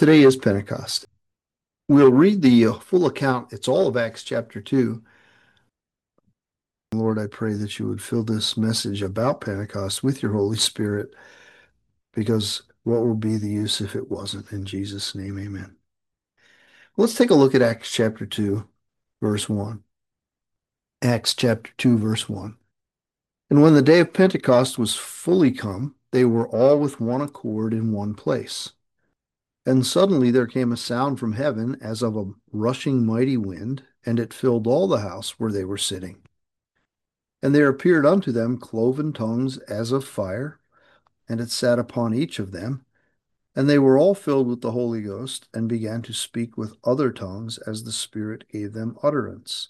Today is Pentecost. We'll read the full account. It's all of Acts chapter 2. Lord, I pray that you would fill this message about Pentecost with your Holy Spirit, because what would be the use if it wasn't? In Jesus' name, amen. Let's take a look at Acts chapter 2, verse 1. Acts chapter 2, verse 1. And when the day of Pentecost was fully come, they were all with one accord in one place. And suddenly there came a sound from heaven as of a rushing mighty wind, and it filled all the house where they were sitting. And there appeared unto them cloven tongues as of fire, and it sat upon each of them. And they were all filled with the Holy Ghost, and began to speak with other tongues as the Spirit gave them utterance.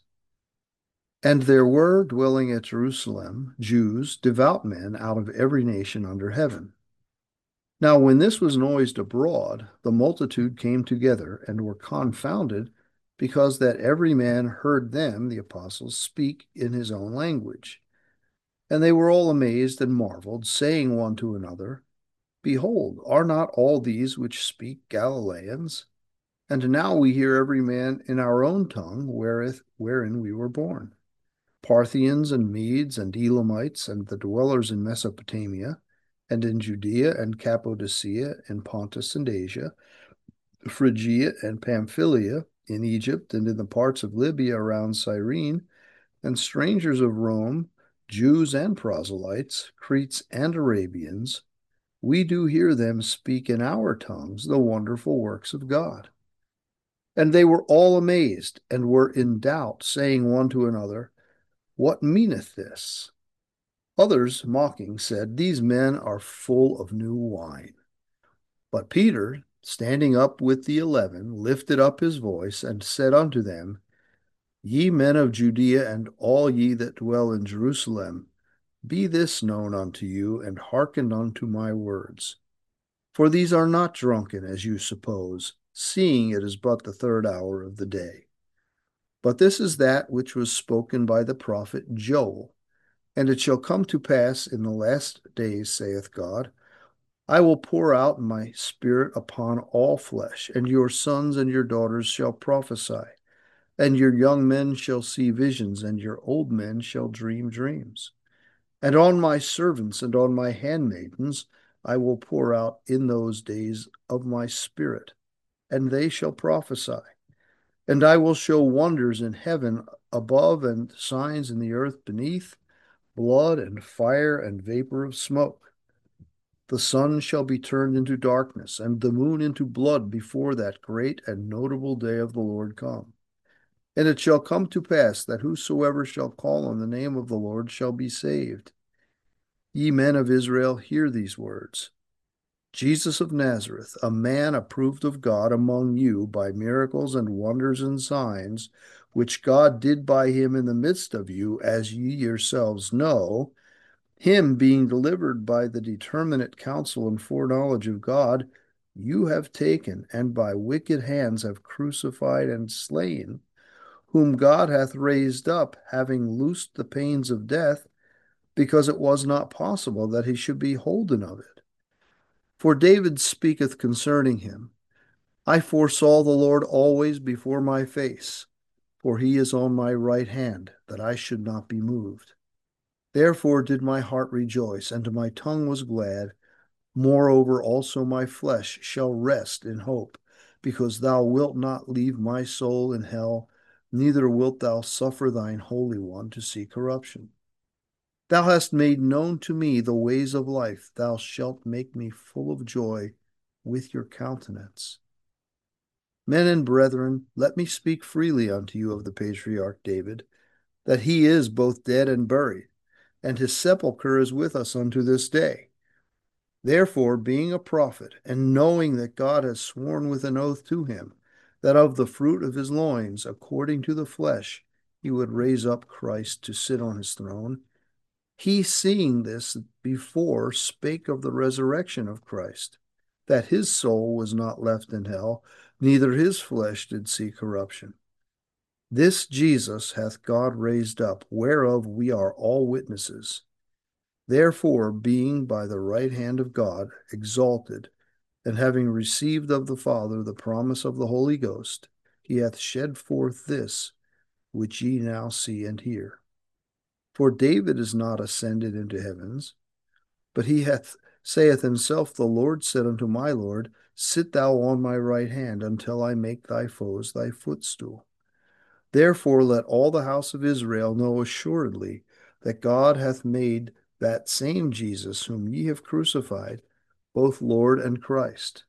And there were dwelling at Jerusalem Jews, devout men out of every nation under heaven. Now, when this was noised abroad, the multitude came together and were confounded, because that every man heard them, the apostles, speak in his own language. And they were all amazed and marveled, saying one to another, Behold, are not all these which speak Galileans? And now we hear every man in our own tongue wherein we were born. Parthians and Medes and Elamites and the dwellers in Mesopotamia, and in Judea and Cappadocia and Pontus and Asia, Phrygia and Pamphylia, in Egypt and in the parts of Libya around Cyrene, and strangers of Rome, Jews and proselytes, Cretes and Arabians, we do hear them speak in our tongues the wonderful works of God. And they were all amazed and were in doubt, saying one to another, What meaneth this? Others, mocking, said, These men are full of new wine. But Peter, standing up with the 11, lifted up his voice and said unto them, Ye men of Judea, and all ye that dwell in Jerusalem, be this known unto you, and hearken unto my words. For these are not drunken, as you suppose, seeing it is but the third hour of the day. But this is that which was spoken by the prophet Joel. And it shall come to pass in the last days, saith God, I will pour out my spirit upon all flesh, and your sons and your daughters shall prophesy, and your young men shall see visions, and your old men shall dream dreams. And on my servants and on my handmaidens I will pour out in those days of my spirit, and they shall prophesy. And I will show wonders in heaven above and signs in the earth beneath, blood and fire and vapor of smoke. The sun shall be turned into darkness, and the moon into blood before that great and notable day of the Lord come. And it shall come to pass that whosoever shall call on the name of the Lord shall be saved. Ye men of Israel, hear these words. Jesus of Nazareth, a man approved of God among you by miracles and wonders and signs, which God did by him in the midst of you, as ye yourselves know, him being delivered by the determinate counsel and foreknowledge of God, you have taken, and by wicked hands have crucified and slain, whom God hath raised up, having loosed the pains of death, because it was not possible that he should be holden of it. For David speaketh concerning him, I foresaw the Lord always before my face, for he is on my right hand, that I should not be moved. Therefore did my heart rejoice, and my tongue was glad. Moreover, also my flesh shall rest in hope, because thou wilt not leave my soul in hell, neither wilt thou suffer thine Holy One to see corruption. Thou hast made known to me the ways of life. Thou shalt make me full of joy with your countenance. Men and brethren, let me speak freely unto you of the patriarch David, that he is both dead and buried, and his sepulchre is with us unto this day. Therefore, being a prophet, and knowing that God has sworn with an oath to him, that of the fruit of his loins, according to the flesh, he would raise up Christ to sit on his throne, he, seeing this before, spake of the resurrection of Christ, that his soul was not left in hell, neither his flesh did see corruption. This Jesus hath God raised up, whereof we are all witnesses. Therefore, being by the right hand of God exalted, And having received of the Father the promise of the Holy Ghost, he hath shed forth this, which ye now see and hear. For David is not ascended into heavens, but he hath saith himself, the Lord said unto my Lord, Sit thou on my right hand until I make thy foes thy footstool. Therefore let all the house of Israel know assuredly that God hath made that same Jesus whom ye have crucified, both Lord and Christ.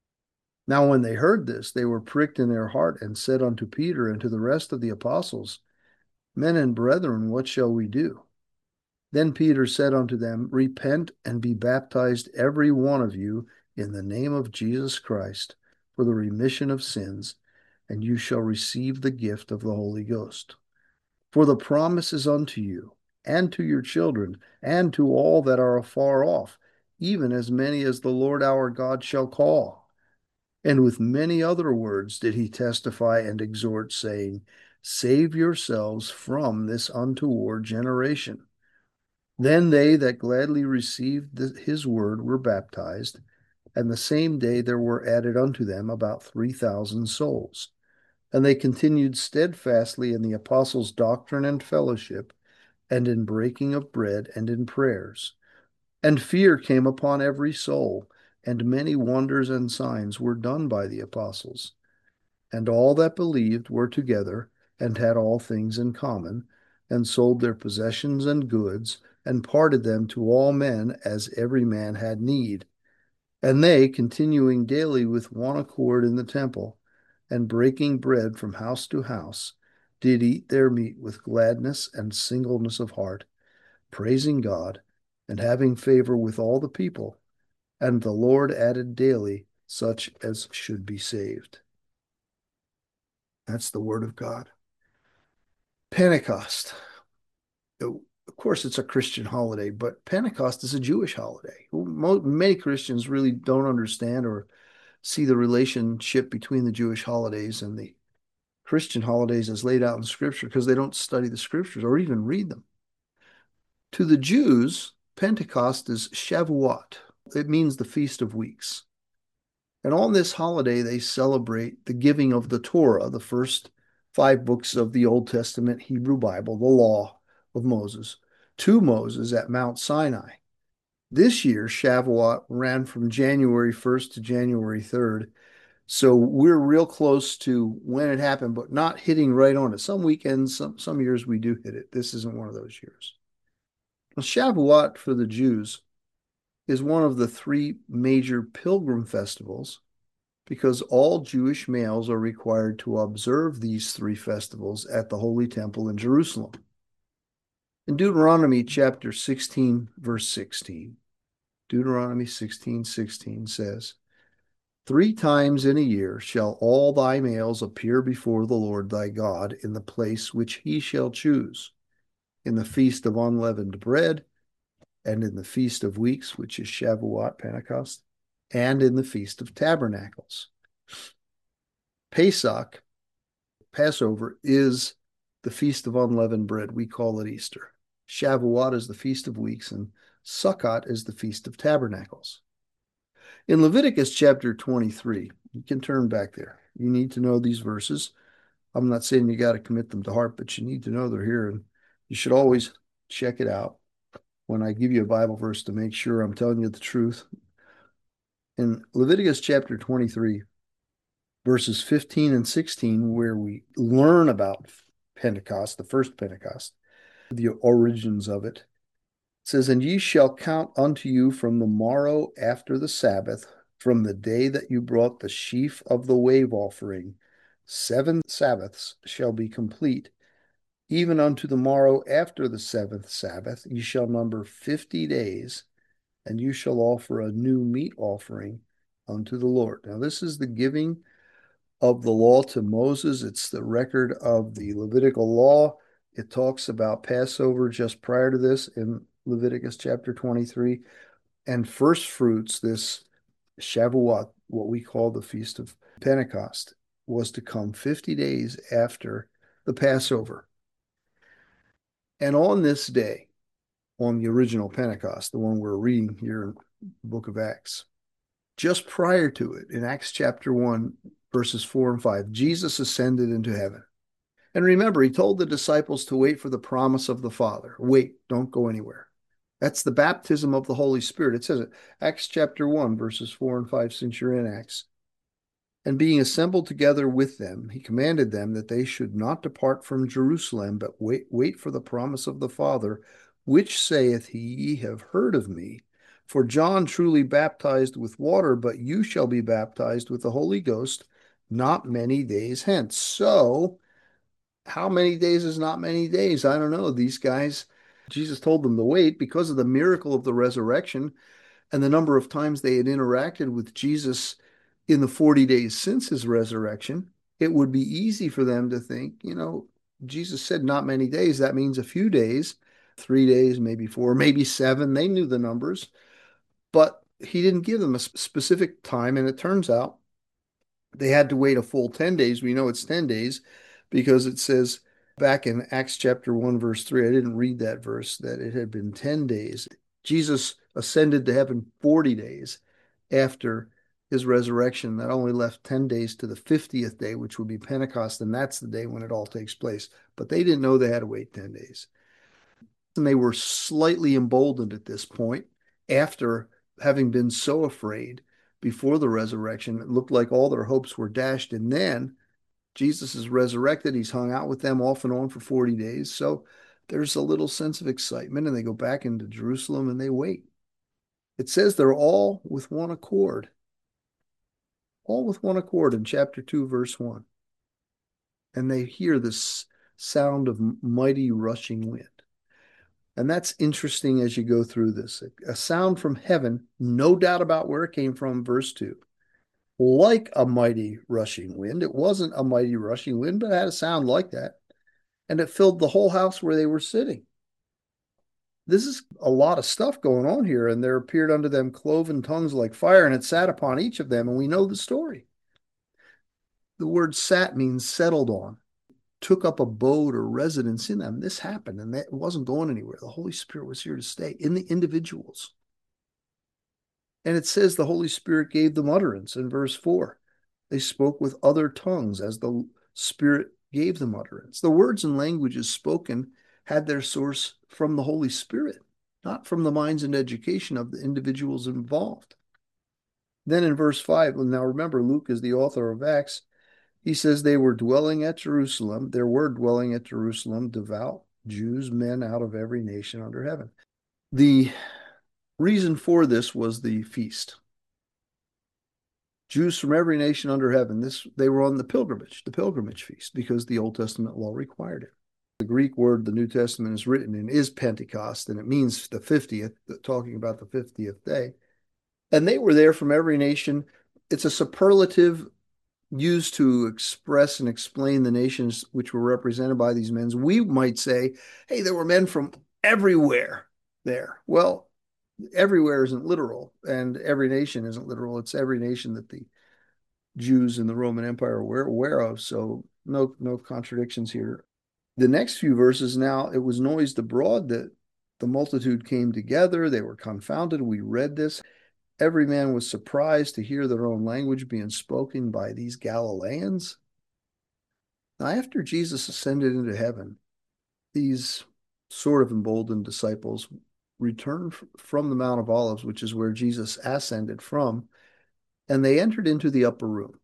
Now when they heard this, they were pricked in their heart, and said unto Peter and to the rest of the apostles, Men and brethren, what shall we do? Then Peter said unto them, Repent and be baptized every one of you in the name of Jesus Christ for the remission of sins, and you shall receive the gift of the Holy Ghost. For the promise is unto you, and to your children, and to all that are afar off, even as many as the Lord our God shall call. And with many other words did he testify and exhort, saying, Save yourselves from this untoward generation. Then they that gladly received his word were baptized, and the same day there were added unto them about 3,000 souls. And they continued steadfastly in the apostles' doctrine and fellowship, and in breaking of bread, and in prayers. And fear came upon every soul, and many wonders and signs were done by the apostles. And all that believed were together, and had all things in common, and sold their possessions and goods, and parted them to all men as every man had need. And they, continuing daily with one accord in the temple, and breaking bread from house to house, did eat their meat with gladness and singleness of heart, praising God, and having favor with all the people. And the Lord added daily such as should be saved. That's the word of God. Pentecost. Of course, it's a Christian holiday, but Pentecost is a Jewish holiday. Many Christians really don't understand or see the relationship between the Jewish holidays and the Christian holidays as laid out in Scripture because they don't study the Scriptures or even read them. To the Jews, Pentecost is Shavuot. It means the Feast of Weeks. And on this holiday, they celebrate the giving of the Torah, the first 5 books of the Old Testament Hebrew Bible, the law of Moses, to Moses at Mount Sinai. This year, Shavuot ran from January 1st to January 3rd. So we're real close to when it happened, but not hitting right on it. Some weekends, some years we do hit it. This isn't one of those years. Well, Shavuot for the Jews is one of the 3 major pilgrim festivals because all Jewish males are required to observe these 3 festivals at the Holy Temple in Jerusalem. In Deuteronomy chapter 16, verse 16, Deuteronomy 16:16 says, 3 times in a year shall all thy males appear before the Lord thy God in the place which he shall choose, in the feast of unleavened bread, and in the feast of weeks, which is Shavuot, Pentecost, and in the feast of tabernacles. Pesach, Passover, is the feast of unleavened bread. We call it Easter. Shavuot is the feast of weeks, and Sukkot is the feast of tabernacles. In Leviticus chapter 23, you can turn back there. You need to know these verses. I'm not saying you got to commit them to heart, but you need to know they're here, and you should always check it out when I give you a Bible verse to make sure I'm telling you the truth. In Leviticus chapter 23, verses 15 and 16, where we learn about Pentecost, the first Pentecost, the origins of it, it says, And ye shall count unto you from the morrow after the Sabbath, from the day that you brought the sheaf of the wave offering, 7 Sabbaths shall be complete. Even unto the morrow after the 7th Sabbath, ye shall number 50 days, and you shall offer a new meat offering unto the Lord. Now, this is the giving of the law to Moses. It's the record of the Levitical law. It talks about Passover just prior to this in Leviticus chapter 23, and first fruits, this Shavuot, what we call the Feast of Pentecost, was to come 50 days after the Passover. And on this day, on the original Pentecost, the one we're reading here in the book of Acts, Just prior to it, in Acts chapter 1, verses 4 and 5, Jesus ascended into heaven. And remember, he told the disciples to wait for the promise of the Father. Wait, don't go anywhere. That's the baptism of the Holy Spirit. It says it, Acts chapter 1, verses 4 and 5, since you're in Acts. And being assembled together with them, he commanded them that they should not depart from Jerusalem, but wait for the promise of the Father, which saith he, ye have heard of me. For John truly baptized with water, but you shall be baptized with the Holy Ghost not many days hence. So, how many days is not many days? I don't know. These guys, Jesus told them to wait because of the miracle of the resurrection and the number of times they had interacted with Jesus in the 40 days since his resurrection. It would be easy for them to think, Jesus said not many days. That means a few days, 3 days, maybe four, maybe seven. They knew the numbers, but he didn't give them a specific time. And it turns out they had to wait a full 10 days. We know it's 10 days because it says back in Acts chapter 1, verse 3, I didn't read that verse, that it had been 10 days. Jesus ascended to heaven 40 days after his resurrection. That only left 10 days to the 50th day, which would be Pentecost, and that's the day when it all takes place. But they didn't know they had to wait 10 days. And they were slightly emboldened at this point after having been so afraid before the resurrection. It looked like all their hopes were dashed. And then Jesus is resurrected. He's hung out with them off and on for 40 days. So there's a little sense of excitement, and they go back into Jerusalem and they wait. It says they're all with one accord. All with one accord in chapter 2, verse 1. And they hear this sound of mighty rushing wind. And that's interesting as you go through this. A sound from heaven, no doubt about where it came from, verse 2. Like a mighty rushing wind. It wasn't a mighty rushing wind, but it had a sound like that. And it filled the whole house where they were sitting. This is a lot of stuff going on here. And there appeared unto them cloven tongues like fire, and it sat upon each of them. And we know the story. The word sat means settled on, took up a abode or residence in them. This happened, and that wasn't going anywhere. The Holy Spirit was here to stay in the individuals. And it says the Holy Spirit gave them utterance in verse 4. They spoke with other tongues as the Spirit gave them utterance. The words and languages spoken had their source from the Holy Spirit, not from the minds and education of the individuals involved. Then in verse 5, now remember, Luke is the author of Acts. He says they were dwelling at Jerusalem. There were dwelling at Jerusalem devout Jews, men out of every nation under heaven. The reason for this was the feast. Jews from every nation under heaven, they were on the pilgrimage feast, because the Old Testament law required it. The Greek word the New Testament is written in is Pentecost, and it means the 50th, talking about the 50th day. And they were there from every nation. It's a superlative used to express and explain the nations which were represented by these men. We might say, hey, there were men from everywhere there. Well, everywhere isn't literal, and every nation isn't literal. It's every nation that the Jews in the Roman Empire were aware of. So no contradictions here. The next few verses, now it was noised abroad that the multitude came together. They were confounded. We read this. Every man was surprised to hear their own language being spoken by these Galileans. Now, after Jesus ascended into heaven, these sort of emboldened disciples returned from the Mount of Olives, which is where Jesus ascended from, and they entered into the upper room.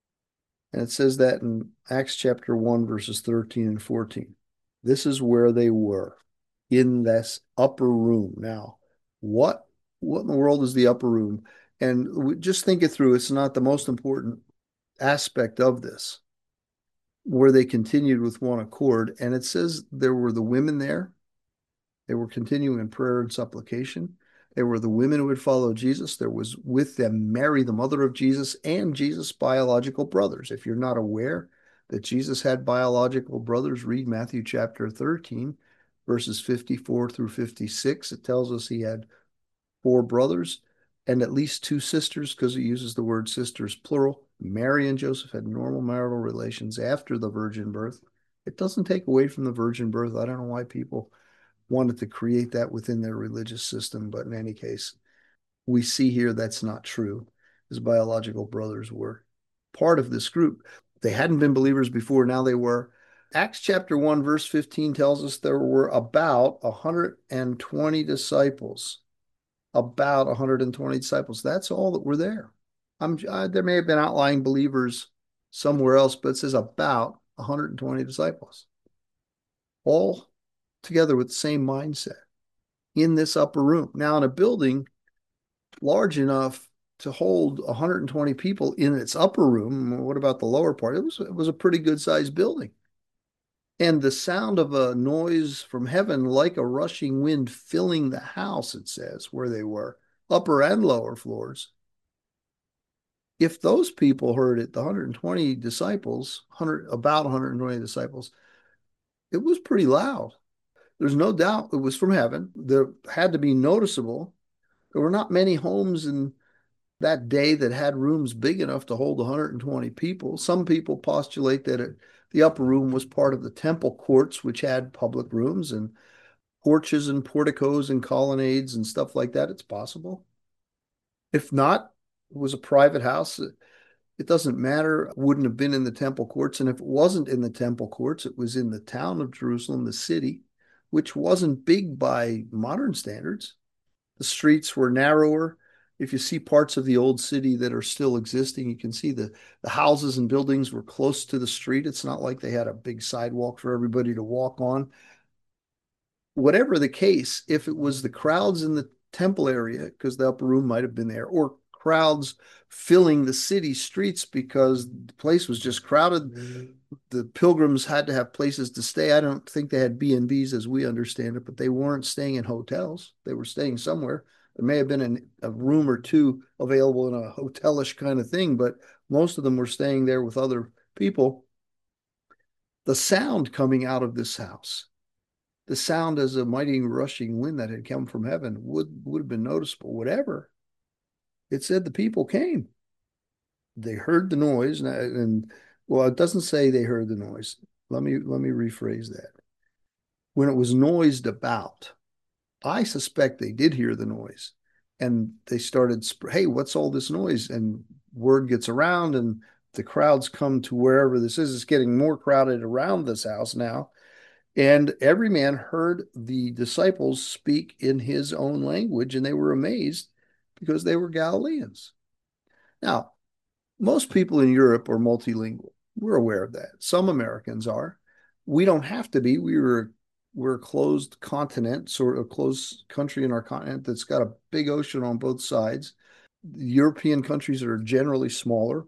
And it says that in Acts chapter 1, verses 13 and 14. This is where they were, in this upper room. Now, what in the world is the upper room? And just think it through. It's not the most important aspect of this, where they continued with one accord. And it says there were the women there. They were continuing in prayer and supplication. There were the women who had followed Jesus. There was with them Mary, the mother of Jesus, and Jesus' biological brothers. If you're not aware that Jesus had biological brothers, read Matthew chapter 13, verses 54 through 56. It tells us he had 4 brothers and at least 2 sisters, because it uses the word sisters plural. Mary and Joseph had normal marital relations after the virgin birth. It doesn't take away from the virgin birth. I don't know why people wanted to create that within their religious system, but in any case, we see here that's not true. his biological brothers were part of this group. They hadn't been believers before, now they were. Acts chapter 1, verse 15 tells us there were about 120 disciples. About 120 disciples. That's all that were there. There may have been outlying believers somewhere else, but it says about 120 disciples, all together with the same mindset in this upper room. Now, in a building large enough to hold 120 people in its upper room, what about the lower part? It was a pretty good sized building. And the sound of a noise from heaven, like a rushing wind, filling the house, it says, where they were, upper and lower floors. If those people heard it, the 120 disciples, about 120 disciples, it was pretty loud. There's no doubt it was from heaven. There had to be noticeable. There were not many homes in that day that had rooms big enough to hold 120 people. Some people postulate that the upper room was part of the temple courts, which had public rooms and porches and porticos and colonnades and stuff like that. It's possible. If not, it was a private house. It doesn't matter. It wouldn't have been in the temple courts. And if it wasn't in the temple courts, it was in the town of Jerusalem, the city, which wasn't big by modern standards. The streets were narrower. If you see parts of the old city that are still existing, you can see the houses and buildings were close to the street. It's not like they had a big sidewalk for everybody to walk on. Whatever the case, if it was the crowds in the temple area, because the upper room might have been there, or crowds filling the city streets because the place was just crowded, the pilgrims had to have places to stay. I don't think they had B&Bs as we understand it, but they weren't staying in hotels. They were staying somewhere. There may have been a room or two available in a hotelish kind of thing, but most of them were staying there with other people. The sound coming out of this house, the sound as a mighty rushing wind that had come from heaven would have been noticeable. Whatever. It said the people came. They heard the noise, and well, it doesn't say they heard the noise. Let me rephrase that. When it was noised about, I suspect they did hear the noise, and they started, hey, what's all this noise? And word gets around, and the crowds come to wherever this is. It's getting more crowded around this house now. And every man heard the disciples speak in his own language, and they were amazed because they were Galileans. Now, most people in Europe are multilingual. We're aware of that. Some Americans are. We don't have to be. We're a closed continent, sort of closed country in our continent that's got a big ocean on both sides. European countries are generally smaller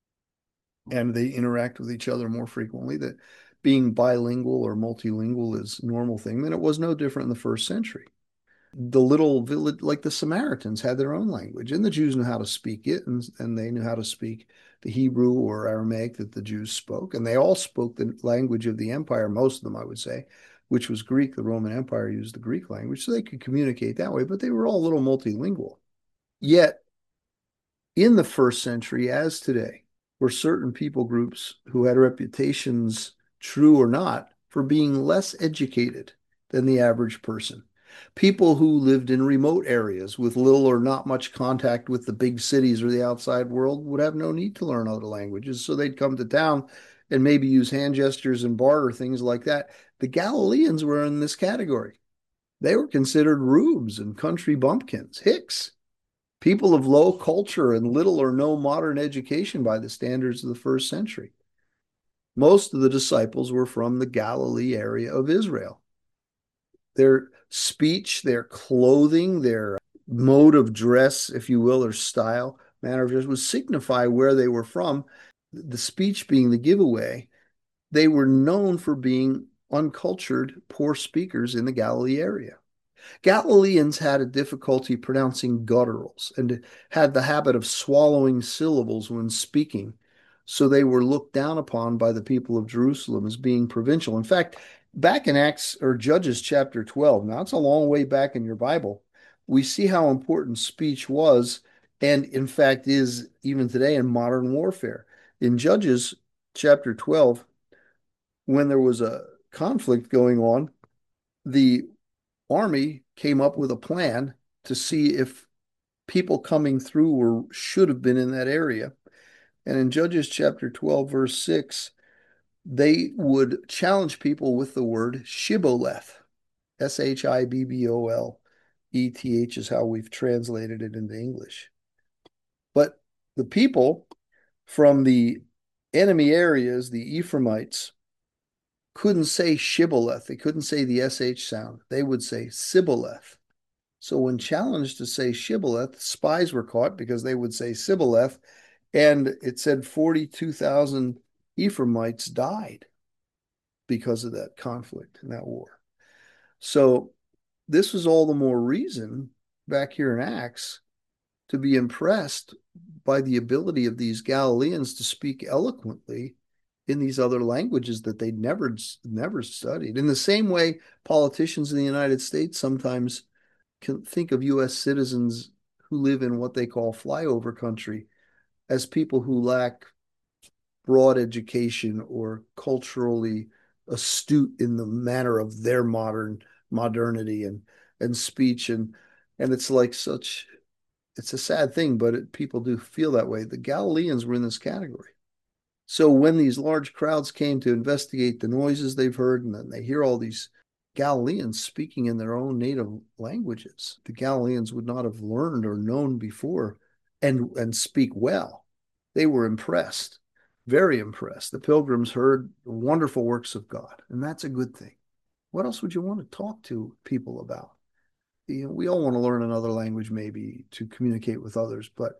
and they interact with each other more frequently. That being bilingual or multilingual is a normal thing. And it was no different in the first century. The little village, like the Samaritans, had their own language, and the Jews knew how to speak it, and they knew how to speak the Hebrew or Aramaic that the Jews spoke, and they all spoke the language of the empire, most of them, I would say, which was Greek. The Roman Empire used the Greek language, so they could communicate that way, but they were all a little multilingual. Yet, in the first century, as today, were certain people groups who had reputations, true or not, for being less educated than the average person. People who lived in remote areas with little or not much contact with the big cities or the outside world would have no need to learn other languages. So they'd come to town and maybe use hand gestures and barter, things like that. The Galileans were in this category. They were considered rubes and country bumpkins, hicks, people of low culture and little or no modern education by the standards of the first century. Most of the disciples were from the Galilee area of Israel. Their speech, their clothing, their mode of dress, if you will, or style, manner of dress, would signify where they were from. The speech being the giveaway, they were known for being uncultured, poor speakers in the Galilee area. Galileans had a difficulty pronouncing gutturals and had the habit of swallowing syllables when speaking. So they were looked down upon by the people of Jerusalem as being provincial. In fact, back in Acts or Judges chapter 12, now it's a long way back in your Bible, we see how important speech was and, in fact, is even today in modern warfare. In Judges chapter 12, when there was a conflict going on, the army came up with a plan to see if people coming through were should have been in that area. And in Judges chapter 12, verse 6, they would challenge people with the word shibboleth. Shibboleth is how we've translated it into English. But the people from the enemy areas, the Ephraimites, couldn't say shibboleth. They couldn't say the sh sound. They would say sibboleth. So when challenged to say shibboleth, spies were caught because they would say sibboleth, and it said 42,000 Ephraimites died because of that conflict and that war. So this was all the more reason back here in Acts to be impressed by the ability of these Galileans to speak eloquently in these other languages that they'd never studied. In the same way, politicians in the United States sometimes can think of U.S. citizens who live in what they call flyover country as people who lack broad education or culturally astute in the manner of their modernity and speech and it's like such it's a sad thing, but people do feel that way. The Galileans were in this category. So when these large crowds came to investigate the noises they've heard, and then they hear all these Galileans speaking in their own native languages, the Galileans would not have learned or known before and speak well. They were impressed, very impressed. The pilgrims heard wonderful works of God, and that's a good thing. What else would you want to talk to people about? We all want to learn another language maybe to communicate with others, but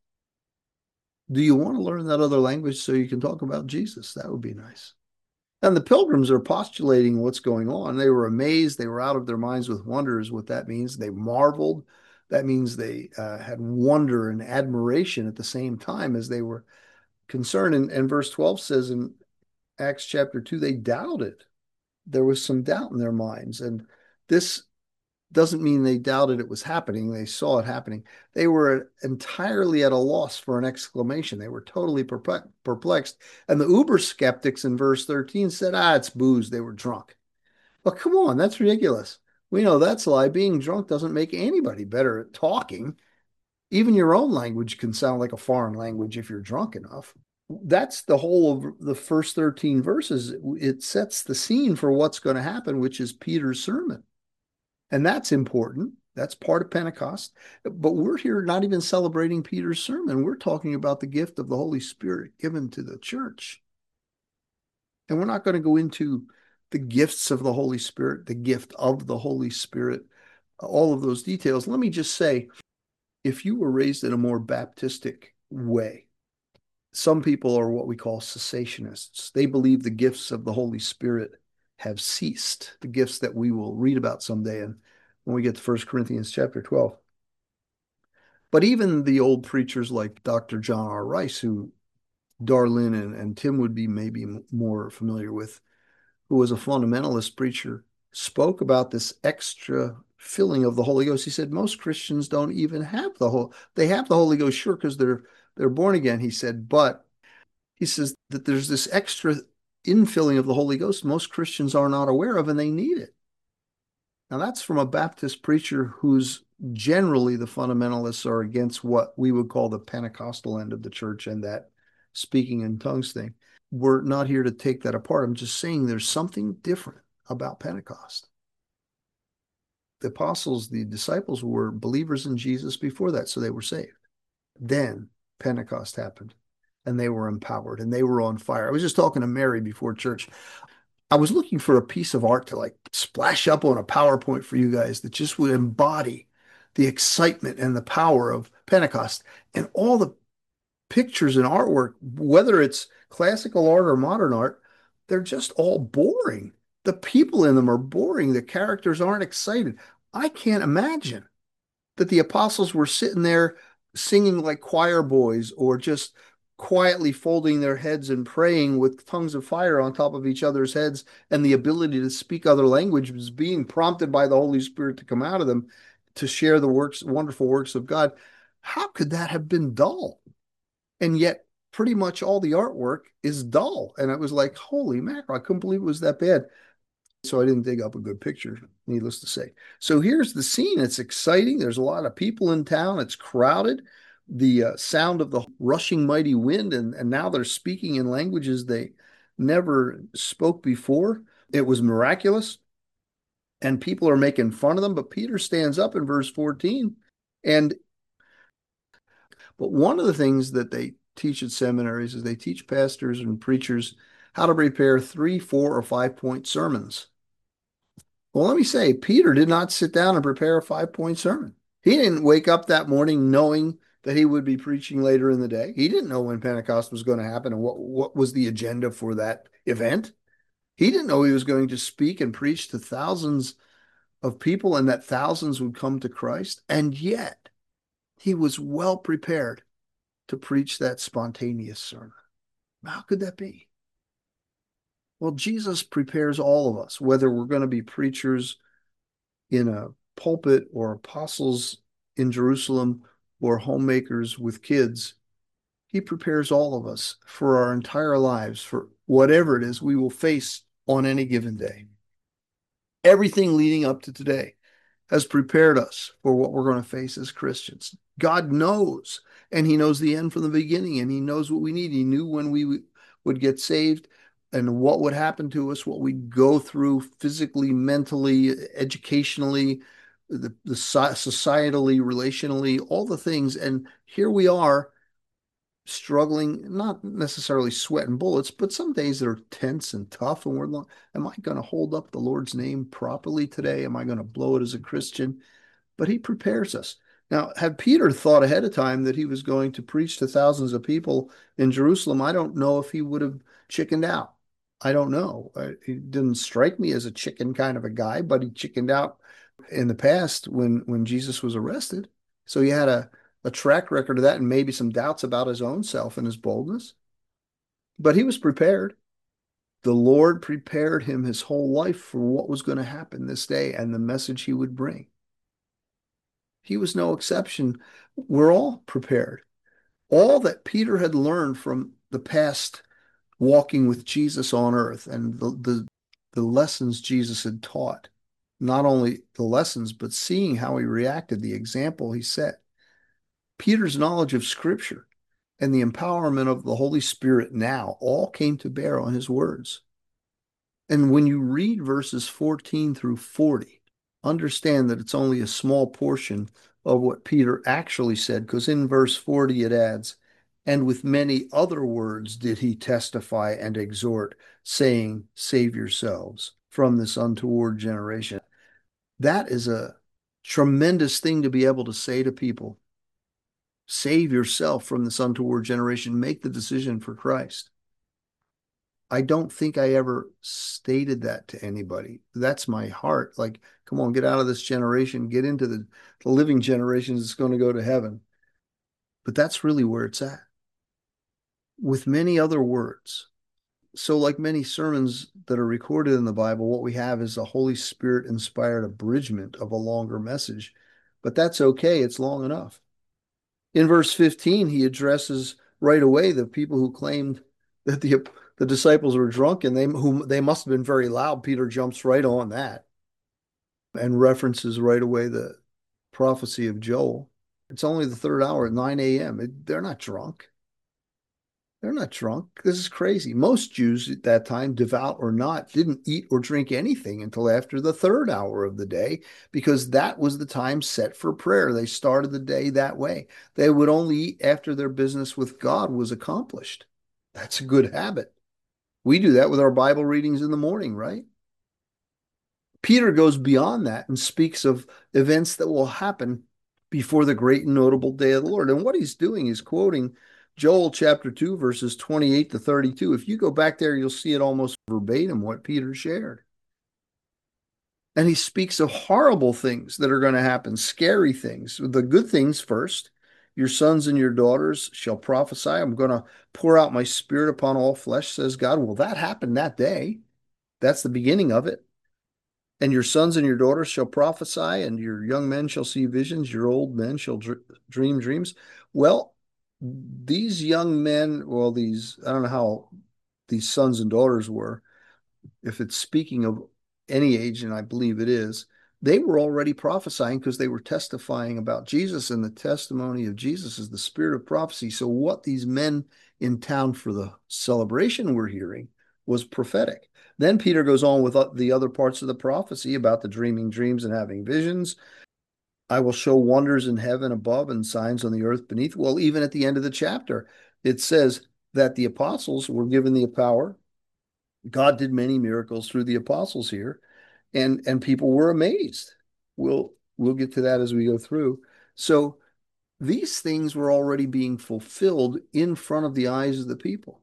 do you want to learn that other language so you can talk about Jesus? That would be nice. And the pilgrims are postulating what's going on. They were amazed. They were out of their minds with wonder, is what that means. They marveled. That means they had wonder and admiration at the same time as they were concerned. And verse 12 says in Acts chapter 2, they doubted. There was some doubt in their minds. And this doesn't mean they doubted it was happening. They saw it happening. They were entirely at a loss for an exclamation. They were totally perplexed. And the uber skeptics in verse 13 said, it's booze. They were drunk. Well, come on. That's ridiculous. We know that's a lie. Being drunk doesn't make anybody better at talking. Even your own language can sound like a foreign language if you're drunk enough. That's the whole of the first 13 verses. It sets the scene for what's going to happen, which is Peter's sermon. And that's important. That's part of Pentecost. But we're here not even celebrating Peter's sermon. We're talking about the gift of the Holy Spirit given to the church. And we're not going to go into the gifts of the Holy Spirit, the gift of the Holy Spirit, all of those details. Let me just say, if you were raised in a more Baptistic way, some people are what we call cessationists. They believe the gifts of the Holy Spirit have ceased, the gifts that we will read about someday and when we get to 1 Corinthians chapter 12. But even the old preachers like Dr. John R. Rice, who Darlene and Tim would be maybe more familiar with, who was a fundamentalist preacher, spoke about this extra filling of the Holy Ghost. He said most Christians don't even have they have the Holy Ghost, sure, because they're born again, he said, but he says that there's this extra infilling of the Holy Ghost most Christians are not aware of, and they need it. Now, that's from a Baptist preacher who's generally the fundamentalists are against what we would call the Pentecostal end of the church and that speaking in tongues thing. We're not here to take that apart. I'm just saying there's something different about Pentecost. The apostles, the disciples were believers in Jesus before that, so they were saved. Then Pentecost happened and they were empowered and they were on fire. I was just talking to Mary before church. I was looking for a piece of art to like splash up on a PowerPoint for you guys that just would embody the excitement and the power of Pentecost. And all the pictures and artwork, whether it's classical art or modern art, they're just all boring. The people in them are boring. The characters aren't excited. I can't imagine that the apostles were sitting there singing like choir boys or just quietly folding their heads and praying with tongues of fire on top of each other's heads and the ability to speak other languages being prompted by the Holy Spirit to come out of them to share the wonderful works of God. How could that have been dull? And yet pretty much all the artwork is dull. And it was like, holy mackerel, I couldn't believe it was that bad. So I didn't dig up a good picture, needless to say. So here's the scene. It's exciting. There's a lot of people in town. It's crowded. The sound of the rushing mighty wind, and now they're speaking in languages they never spoke before. It was miraculous, and people are making fun of them. But Peter stands up in verse 14. And but one of the things that they teach at seminaries is they teach pastors and preachers how to prepare 3, 4, or 5 point sermons. Well, let me say, Peter did not sit down and prepare a 5 point sermon. He didn't wake up that morning knowing that he would be preaching later in the day. He didn't know when Pentecost was going to happen and what was the agenda for that event. He didn't know he was going to speak and preach to thousands of people and that thousands would come to Christ. And yet, he was well prepared to preach that spontaneous sermon. How could that be? Well, Jesus prepares all of us, whether we're going to be preachers in a pulpit or apostles in Jerusalem or homemakers with kids. He prepares all of us for our entire lives, for whatever it is we will face on any given day. Everything leading up to today has prepared us for what we're going to face as Christians. God knows, and He knows the end from the beginning, and He knows what we need. He knew when we would get saved and what would happen to us, what we'd go through physically, mentally, educationally, the societally, relationally, all the things. And here we are struggling, not necessarily sweating bullets, but some days that are tense and tough. And we're like, am I going to hold up the Lord's name properly today? Am I going to blow it as a Christian? But He prepares us. Now, had Peter thought ahead of time that he was going to preach to thousands of people in Jerusalem, I don't know if he would have chickened out. I don't know. He didn't strike me as a chicken kind of a guy, but he chickened out in the past when Jesus was arrested. So he had a track record of that and maybe some doubts about his own self and his boldness. But he was prepared. The Lord prepared him his whole life for what was going to happen this day and the message he would bring. He was no exception. We're all prepared. All that Peter had learned from the past walking with Jesus on earth and the lessons Jesus had taught, not only the lessons, but seeing how he reacted, the example he set. Peter's knowledge of Scripture and the empowerment of the Holy Spirit now all came to bear on his words. And when you read verses 14 through 40, understand that it's only a small portion of what Peter actually said, because in verse 40 it adds, and with many other words did he testify and exhort, saying, save yourselves from this untoward generation. That is a tremendous thing to be able to say to people. Save yourself from this untoward generation. Make the decision for Christ. I don't think I ever stated that to anybody. That's my heart. Like, come on, get out of this generation, get into the living generations that's going to go to heaven. But that's really where it's at. With many other words. So, like many sermons that are recorded in the Bible, what we have is a Holy Spirit inspired abridgment of a longer message. But that's okay, it's long enough. In verse 15, he addresses right away the people who claimed that the disciples were drunk and they must have been very loud. Peter jumps right on that and references right away the prophecy of Joel. It's only the third hour at 9 a.m. They're not drunk. They're not drunk. This is crazy. Most Jews at that time, devout or not, didn't eat or drink anything until after the third hour of the day because that was the time set for prayer. They started the day that way. They would only eat after their business with God was accomplished. That's a good habit. We do that with our Bible readings in the morning, right? Peter goes beyond that and speaks of events that will happen before the great and notable day of the Lord. And what he's doing is quoting Joel chapter 2, verses 28 to 32. If you go back there, you'll see it almost verbatim what Peter shared. And he speaks of horrible things that are going to happen, scary things. The good things first. Your sons and your daughters shall prophesy. I'm going to pour out my spirit upon all flesh, says God. Well, that happened that day. That's the beginning of it. And your sons and your daughters shall prophesy, and your young men shall see visions, your old men shall dream dreams. Well, these young men, well, I don't know how these sons and daughters were, if it's speaking of any age, and I believe it is, they were already prophesying because they were testifying about Jesus, and the testimony of Jesus is the spirit of prophecy. So what these men in town for the celebration were hearing was prophetic. Then Peter goes on with the other parts of the prophecy about the dreaming dreams and having visions. I will show wonders in heaven above and signs on the earth beneath. Well, even at the end of the chapter, it says that the apostles were given the power. God did many miracles through the apostles here, and people were amazed. We'll get to that as we go through. So these things were already being fulfilled in front of the eyes of the people.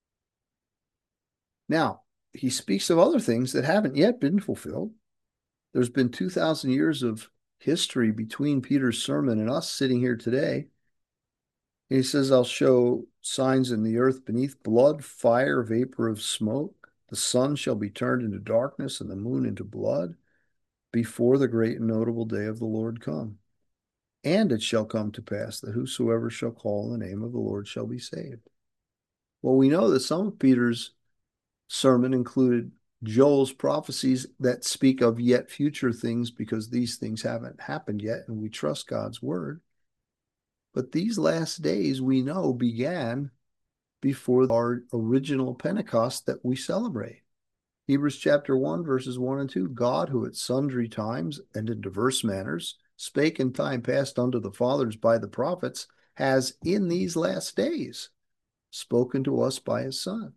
Now, he speaks of other things that haven't yet been fulfilled. There's been 2,000 years of history between Peter's sermon and us sitting here today. And he says, I'll show signs in the earth beneath: blood, fire, vapor of smoke. The sun shall be turned into darkness and the moon into blood before the great and notable day of the Lord come. And it shall come to pass that whosoever shall call on the name of the Lord shall be saved. Well, we know that some of Peter's sermon included Joel's prophecies that speak of yet future things, because these things haven't happened yet, and we trust God's word. But these last days, we know, began before our original Pentecost that we celebrate. Hebrews chapter 1, verses 1 and 2, God, who at sundry times and in diverse manners spake in time past unto the fathers by the prophets, has in these last days spoken to us by his Son.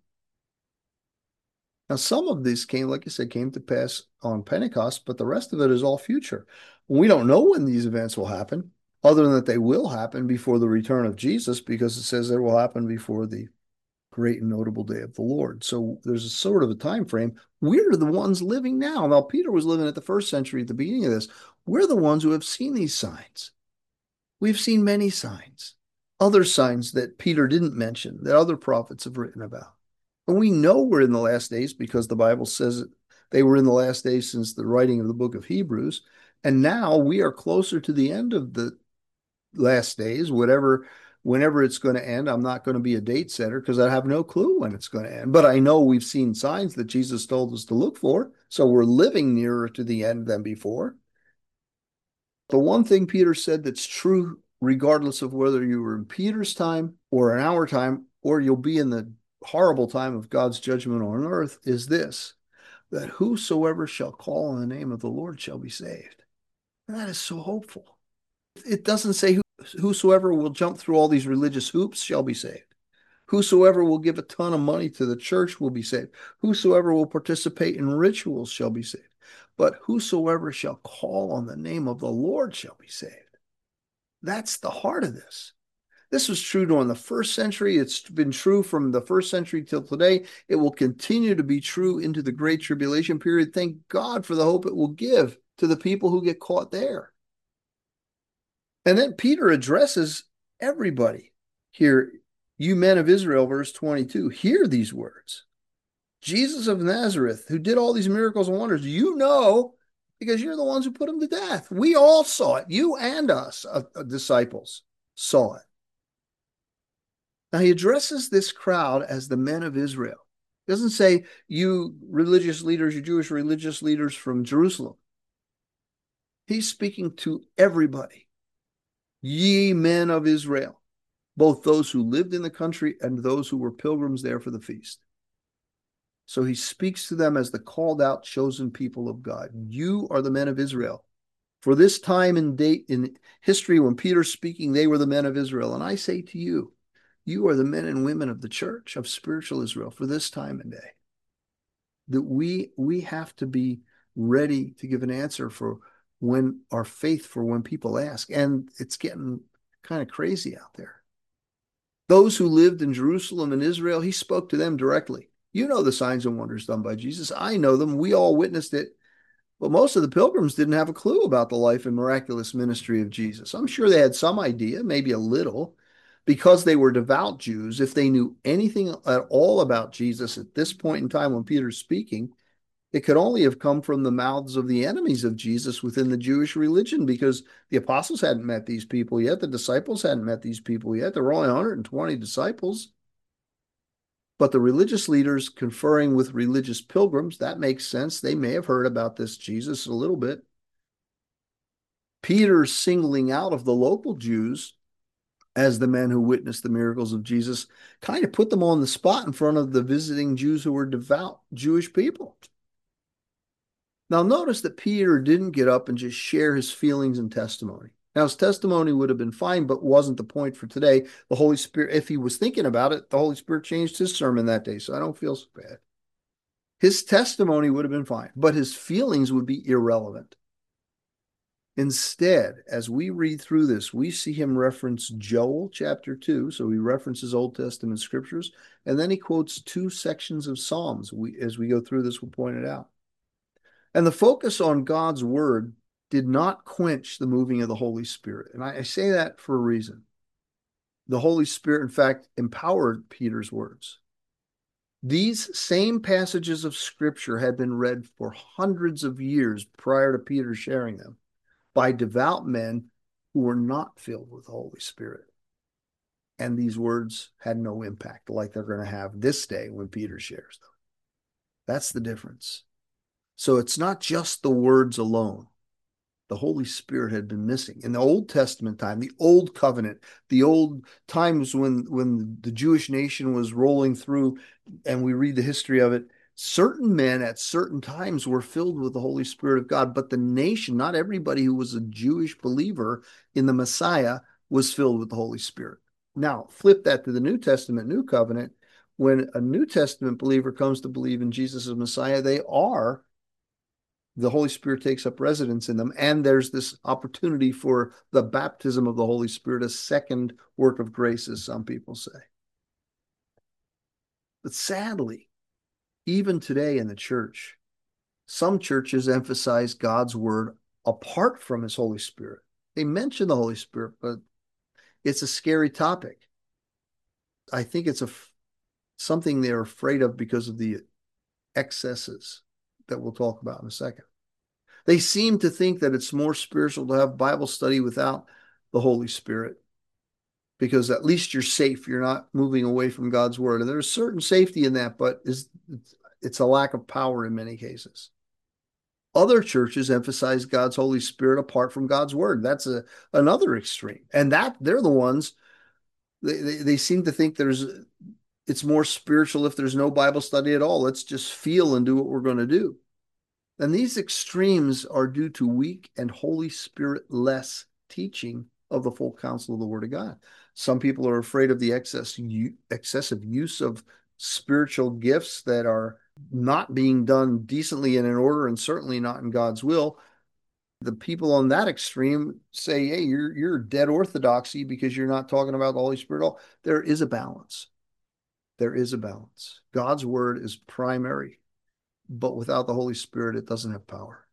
Now, some of this came, like I said, came to pass on Pentecost, but the rest of it is all future. We don't know when these events will happen, other than that they will happen before the return of Jesus, because it says they will happen before the great and notable day of the Lord. So there's a sort of a time frame. We're the ones living now. Now, Peter was living at the first century at the beginning of this. We're the ones who have seen these signs. We've seen many signs, other signs that Peter didn't mention, that other prophets have written about. And we know we're in the last days because the Bible says they were in the last days since the writing of the book of Hebrews. And now we are closer to the end of the last days, whenever it's going to end. I'm not going to be a date setter because I have no clue when it's going to end. But I know we've seen signs that Jesus told us to look for. So we're living nearer to the end than before. The one thing Peter said that's true, regardless of whether you were in Peter's time or in our time, or you'll be in the horrible time of God's judgment on earth, is this: that whosoever shall call on the name of the Lord shall be saved. And that is so hopeful. It doesn't say whosoever will jump through all these religious hoops shall be saved. Whosoever will give a ton of money to the church will be saved. Whosoever will participate in rituals shall be saved. But whosoever shall call on the name of the Lord shall be saved. That's the heart of this. This was true during the first century. It's been true from the first century till today. It will continue to be true into the Great Tribulation period. Thank God for the hope it will give to the people who get caught there. And then Peter addresses everybody here. You men of Israel, verse 22, hear these words. Jesus of Nazareth, who did all these miracles and wonders, you know, because you're the ones who put him to death. We all saw it. You and us, disciples, saw it. Now he addresses this crowd as the men of Israel. He doesn't say you religious leaders, you Jewish religious leaders from Jerusalem. He's speaking to everybody. Ye men of Israel, both those who lived in the country and those who were pilgrims there for the feast. So he speaks to them as the called out, chosen people of God. You are the men of Israel. For this time and date in history, when Peter's speaking, they were the men of Israel. And I say to you, you are the men and women of the church of spiritual Israel for this time and day. That we have to be ready to give an answer for when our faith, for when people ask. And it's getting kind of crazy out there. Those who lived in Jerusalem and Israel, he spoke to them directly. You know the signs and wonders done by Jesus. I know them. We all witnessed it. But most of the pilgrims didn't have a clue about the life and miraculous ministry of Jesus. I'm sure they had some idea, maybe a little, because they were devout Jews. If they knew anything at all about Jesus at this point in time when Peter's speaking, it could only have come from the mouths of the enemies of Jesus within the Jewish religion, because the apostles hadn't met these people yet. The disciples hadn't met these people yet. There were only 120 disciples. But the religious leaders conferring with religious pilgrims, that makes sense. They may have heard about this Jesus a little bit. Peter singling out of the local Jews as the men who witnessed the miracles of Jesus kind of put them on the spot in front of the visiting Jews who were devout Jewish people. Now, notice that Peter didn't get up and just share his feelings and testimony. Now, his testimony would have been fine, but wasn't the point for today. The Holy Spirit, if he was thinking about it, the Holy Spirit changed his sermon that day, so I don't feel so bad. His testimony would have been fine, but his feelings would be irrelevant. Instead, as we read through this, we see him reference Joel chapter 2. So he references Old Testament scriptures, and then he quotes two sections of Psalms. As we go through this, we'll point it out. And the focus on God's word did not quench the moving of the Holy Spirit. And I say that for a reason. The Holy Spirit, in fact, empowered Peter's words. These same passages of scripture had been read for hundreds of years prior to Peter sharing them by devout men who were not filled with the Holy Spirit. And these words had no impact like they're going to have this day when Peter shares them. That's the difference. So it's not just the words alone. The Holy Spirit had been missing. In the Old Testament time, the Old Covenant, the old times when the Jewish nation was rolling through, and we read the history of it, certain men at certain times were filled with the Holy Spirit of God, but the nation, not everybody who was a Jewish believer in the Messiah was filled with the Holy Spirit. Now, flip that to the New Testament, New Covenant. When a New Testament believer comes to believe in Jesus as Messiah, the Holy Spirit takes up residence in them, and there's this opportunity for the baptism of the Holy Spirit, a second work of grace, as some people say. But sadly, even today in the church, some churches emphasize God's word apart from his Holy Spirit. They mention the Holy Spirit, but it's a scary topic. I think it's something they're afraid of because of the excesses that we'll talk about in a second. They seem to think that it's more spiritual to have Bible study without the Holy Spirit because at least you're safe. You're not moving away from God's word. And there's certain safety in that, but it's a lack of power in many cases. Other churches emphasize God's Holy Spirit apart from God's word. That's another extreme. And they're the ones, they seem to think it's more spiritual if there's no Bible study at all. Let's just feel and do what we're going to do. And these extremes are due to weak and Holy Spirit-less teaching of the full counsel of the Word of God. Some people are afraid of the excessive use of spiritual gifts that are not being done decently and in order, and certainly not in God's will. The people on that extreme say, hey, you're dead orthodoxy because you're not talking about the Holy Spirit at all. There is a balance. There is a balance. God's word is primary, but without the Holy Spirit, it doesn't have power.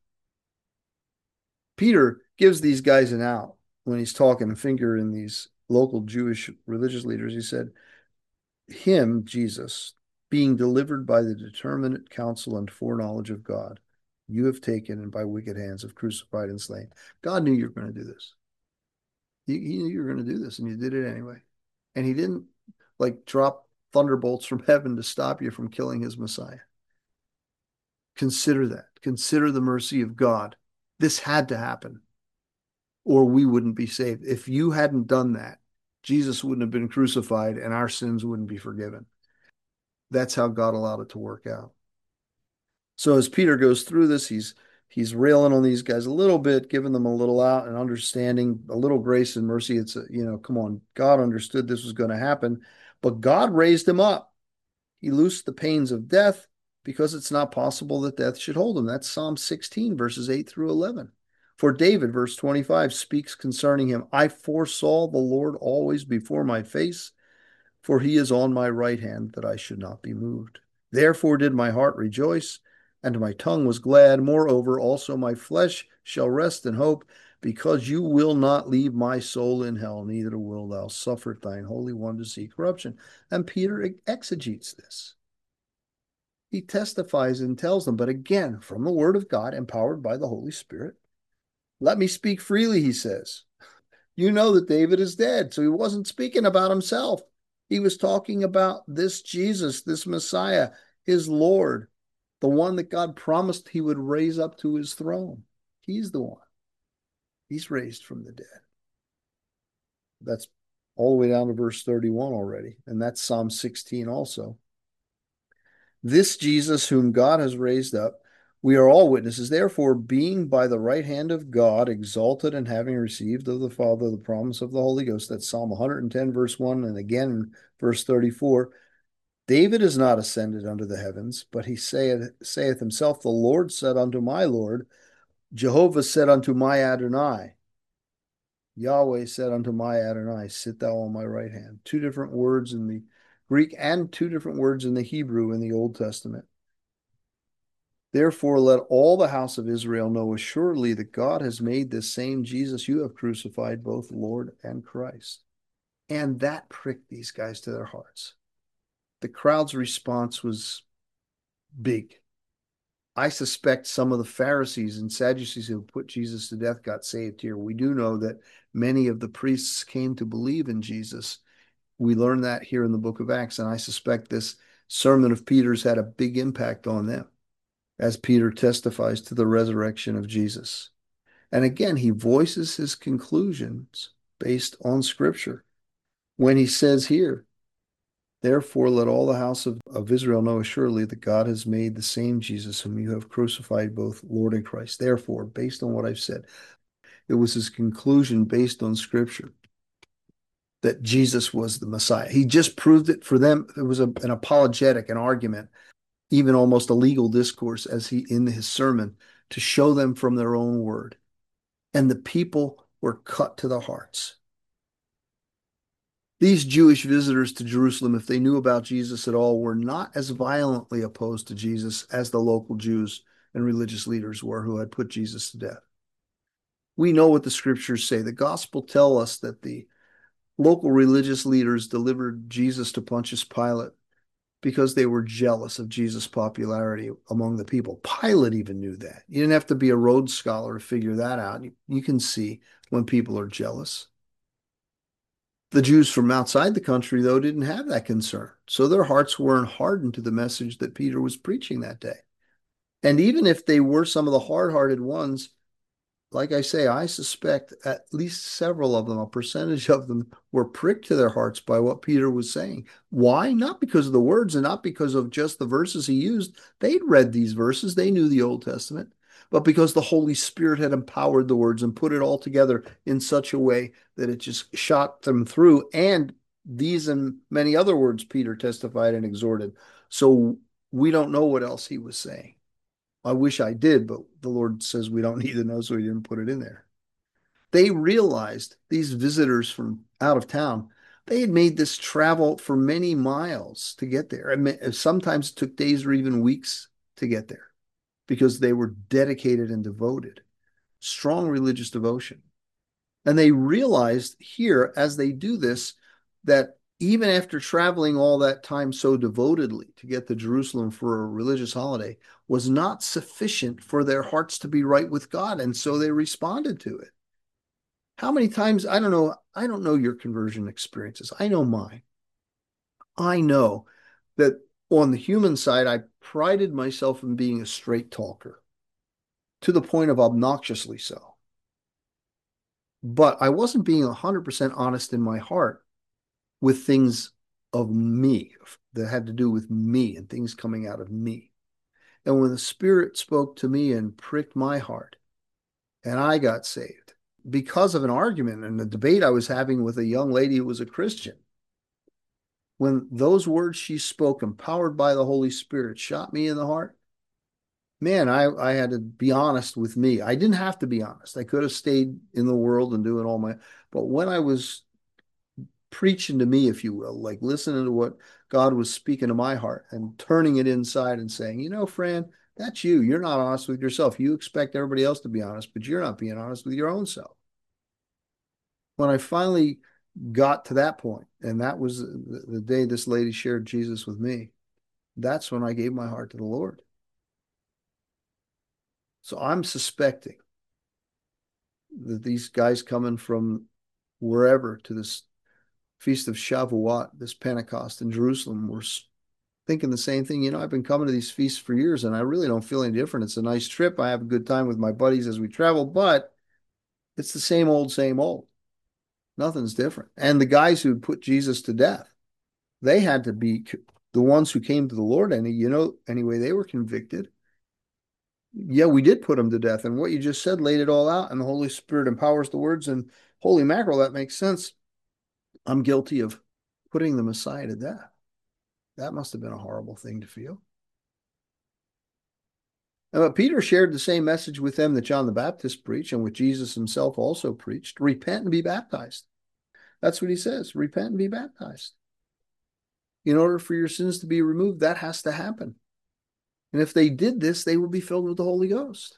Peter gives these guys an out when he's talking finger in these local Jewish religious leaders. He said, him, Jesus, being delivered by the determinate counsel and foreknowledge of God, you have taken and by wicked hands have crucified and slain. God knew you were going to do this. He knew you were going to do this, and you did it anyway. And he didn't like drop thunderbolts from heaven to stop you from killing his Messiah. Consider that. Consider the mercy of God. This had to happen, or we wouldn't be saved. If you hadn't done that, Jesus wouldn't have been crucified and our sins wouldn't be forgiven. That's how God allowed it to work out. So as Peter goes through this, he's railing on these guys a little bit, giving them a little out and understanding, a little grace and mercy. It's, come on, God understood this was going to happen, but God raised him up. He loosed the pains of death because it's not possible that death should hold him. That's Psalm 16, verses 8 through 11. For David, verse 25, speaks concerning him, I foresaw the Lord always before my face, for he is on my right hand, that I should not be moved. Therefore did my heart rejoice, and my tongue was glad. Moreover, also my flesh shall rest in hope, because you will not leave my soul in hell, neither will thou suffer thine Holy One to see corruption. And Peter exegetes this. He testifies and tells them, but again, from the word of God, empowered by the Holy Spirit. Let me speak freely, he says. You know that David is dead, so he wasn't speaking about himself. He was talking about this Jesus, this Messiah, his Lord, the one that God promised he would raise up to his throne. He's the one. He's raised from the dead. That's all the way down to verse 31 already. And that's Psalm 16 also. This Jesus, whom God has raised up, we are all witnesses. Therefore, being by the right hand of God exalted and having received of the Father the promise of the Holy Ghost, that's Psalm 110, verse 1, and again verse 34. David is not ascended unto the heavens, but he saith himself, the Lord said unto my Lord, Jehovah said unto my Adonai, Yahweh said unto my Adonai, sit thou on my right hand. Two different words in the Greek and two different words in the Hebrew in the Old Testament. Therefore, let all the house of Israel know assuredly that God has made this same Jesus you have crucified, both Lord and Christ. And that pricked these guys to their hearts. The crowd's response was big. I suspect some of the Pharisees and Sadducees who put Jesus to death got saved here. We do know that many of the priests came to believe in Jesus. We learn that here in the book of Acts, and I suspect this sermon of Peter's had a big impact on them as Peter testifies to the resurrection of Jesus. And again, he voices his conclusions based on Scripture when he says here, therefore, let all the house of Israel know assuredly that God has made the same Jesus whom you have crucified, both Lord and Christ. Therefore, based on what I've said, it was his conclusion based on Scripture that Jesus was the Messiah. He just proved it for them. It was an apologetic, an argument, even almost a legal discourse as he in his sermon to show them from their own word. And the people were cut to the hearts. These Jewish visitors to Jerusalem, if they knew about Jesus at all, were not as violently opposed to Jesus as the local Jews and religious leaders were who had put Jesus to death. We know what the scriptures say. The gospel tell us that the local religious leaders delivered Jesus to Pontius Pilate because they were jealous of Jesus' popularity among the people. Pilate even knew that. You didn't have to be a Rhodes Scholar to figure that out. You can see when people are jealous. The Jews from outside the country, though, didn't have that concern. So their hearts weren't hardened to the message that Peter was preaching that day. And even if they were some of the hard-hearted ones, like I say, I suspect at least several of them, a percentage of them, were pricked to their hearts by what Peter was saying. Why? Not because of the words and not because of just the verses he used. They'd read these verses, they knew the Old Testament, but because the Holy Spirit had empowered the words and put it all together in such a way that it just shot them through. And these and many other words Peter testified and exhorted. So we don't know what else he was saying. I wish I did, but the Lord says we don't need to know, so he didn't put it in there. They realized, these visitors from out of town, they had made this travel for many miles to get there. I mean, sometimes it took days or even weeks to get there because they were dedicated and devoted, strong religious devotion. And they realized here, as they do this, that even after traveling all that time so devotedly to get to Jerusalem for a religious holiday was not sufficient for their hearts to be right with God. And so they responded to it. How many times, I don't know your conversion experiences. I know mine. I know that on the human side, I prided myself in being a straight talker to the point of obnoxiously so. But I wasn't being 100% honest in my heart with things of me that had to do with me and things coming out of me. And when the Spirit spoke to me and pricked my heart, and I got saved because of an argument and a debate I was having with a young lady who was a Christian, when those words she spoke, empowered by the Holy Spirit, shot me in the heart, man, I had to be honest with me. I didn't have to be honest. I could have stayed in the world and doing all my, but when I was preaching to me, if you will, like listening to what God was speaking to my heart and turning it inside and saying, Fran, that's you. You're not honest with yourself. You expect everybody else to be honest, but you're not being honest with your own self. When I finally got to that point, and that was the day this lady shared Jesus with me, that's when I gave my heart to the Lord. So I'm suspecting that these guys coming from wherever to this Feast of Shavuot, this Pentecost in Jerusalem, were thinking the same thing. I've been coming to these feasts for years and I really don't feel any different. It's a nice trip. I have a good time with my buddies as we travel, but it's the same old, same old. Nothing's different. And the guys who put Jesus to death, they had to be the ones who came to the Lord. And, anyway, they were convicted. Yeah, we did put them to death. And what you just said laid it all out. And the Holy Spirit empowers the words. And holy mackerel, that makes sense. I'm guilty of putting the Messiah to death. That must have been a horrible thing to feel. But Peter shared the same message with them that John the Baptist preached and what Jesus himself also preached. Repent and be baptized. That's what he says. Repent and be baptized. In order for your sins to be removed, that has to happen. And if they did this, they would be filled with the Holy Ghost.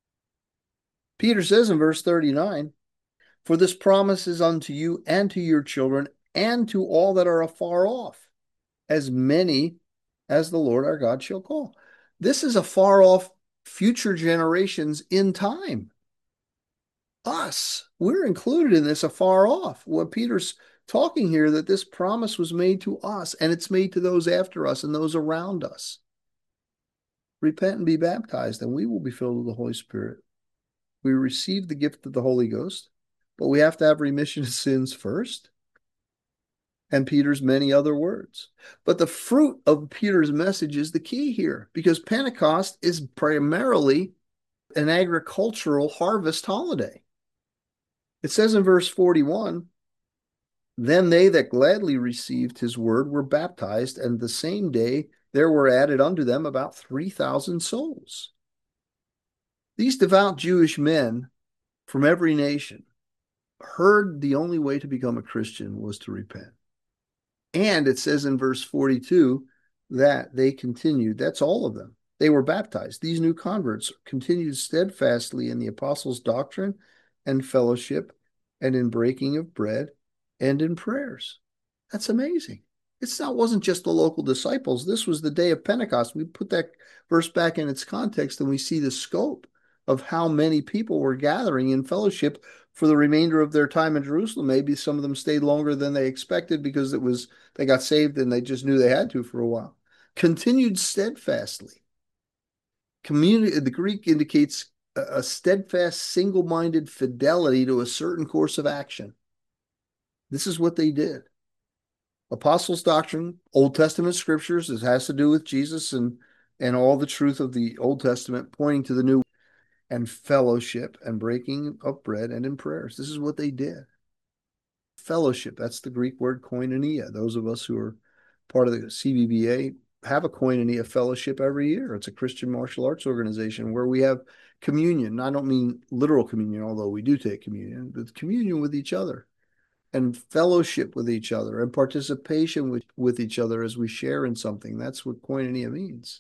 Peter says in verse 39, for this promise is unto you and to your children and to all that are afar off, as many as the Lord our God shall call. This is afar off future generations in time. Us, we're included in this afar off. What Peter's talking here, that this promise was made to us and it's made to those after us and those around us. Repent and be baptized and we will be filled with the Holy Spirit. We receive the gift of the Holy Ghost, but we have to have remission of sins first. And Peter's many other words. But the fruit of Peter's message is the key here, because Pentecost is primarily an agricultural harvest holiday. It says in verse 41, then they that gladly received his word were baptized, and the same day there were added unto them about 3,000 souls. These devout Jewish men from every nation heard the only way to become a Christian was to repent. And it says in verse 42 that they continued, that's all of them. They were baptized. These new converts continued steadfastly in the apostles' doctrine and fellowship and in breaking of bread and in prayers. That's amazing. Wasn't just the local disciples. This was the day of Pentecost. We put that verse back in its context and we see the scope of how many people were gathering in fellowship for the remainder of their time in Jerusalem. Maybe some of them stayed longer than they expected because they got saved and they just knew they had to for a while. Continued steadfastly. The Greek indicates a steadfast, single-minded fidelity to a certain course of action. This is what they did. Apostles' doctrine, Old Testament scriptures, it has to do with Jesus and all the truth of the Old Testament pointing to the new, and fellowship and breaking of bread and in prayers. This is what they did. Fellowship, that's the Greek word koinonia. Those of us who are part of the CBBA have a koinonia fellowship every year. It's a Christian martial arts organization where we have communion. I don't mean literal communion, although we do take communion, but communion with each other and fellowship with each other and participation with each other as we share in something. That's what koinonia means.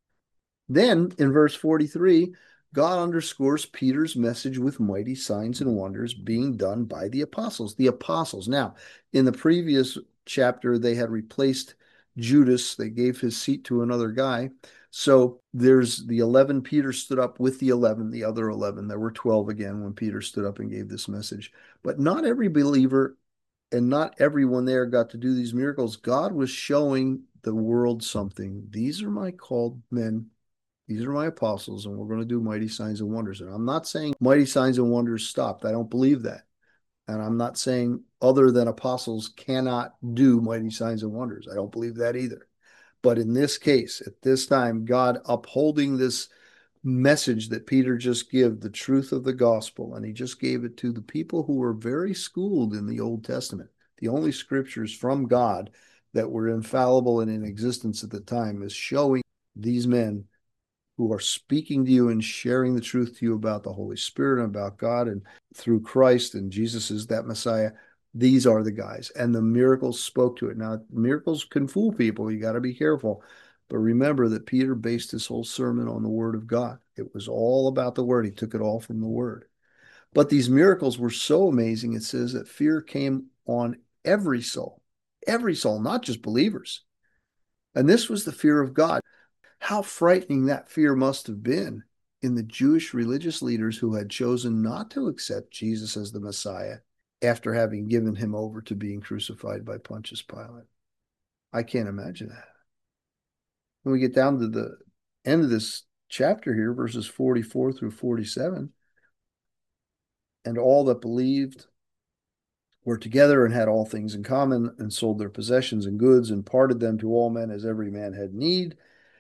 Then in verse 43, God underscores Peter's message with mighty signs and wonders being done by the apostles. The apostles. Now, in the previous chapter, they had replaced Judas. They gave his seat to another guy. So there's the 11. Peter stood up with the 11, the other 11. There were 12 again when Peter stood up and gave this message. But not every believer and not everyone there got to do these miracles. God was showing the world something. These are my called men. These are my apostles, and we're going to do mighty signs and wonders. And I'm not saying mighty signs and wonders stopped. I don't believe that. And I'm not saying other than apostles cannot do mighty signs and wonders. I don't believe that either. But in this case, at this time, God upholding this message that Peter just gave, the truth of the gospel, and he just gave it to the people who were very schooled in the Old Testament. The only scriptures from God that were infallible and in existence at the time is showing these men who are speaking to you and sharing the truth to you about the Holy Spirit and about God and through Christ, and Jesus is that Messiah. These are the guys, and the miracles spoke to it. Now, miracles can fool people. You got to be careful. But remember that Peter based his whole sermon on the word of God. It was all about the word. He took it all from the word. But these miracles were so amazing, it says that fear came on every soul, not just believers. And this was the fear of God. How frightening that fear must have been in the Jewish religious leaders who had chosen not to accept Jesus as the Messiah after having given him over to being crucified by Pontius Pilate. I can't imagine that. When we get down to the end of this chapter here, verses 44 through 47, and all that believed were together and had all things in common, and sold their possessions and goods, and parted them to all men as every man had need.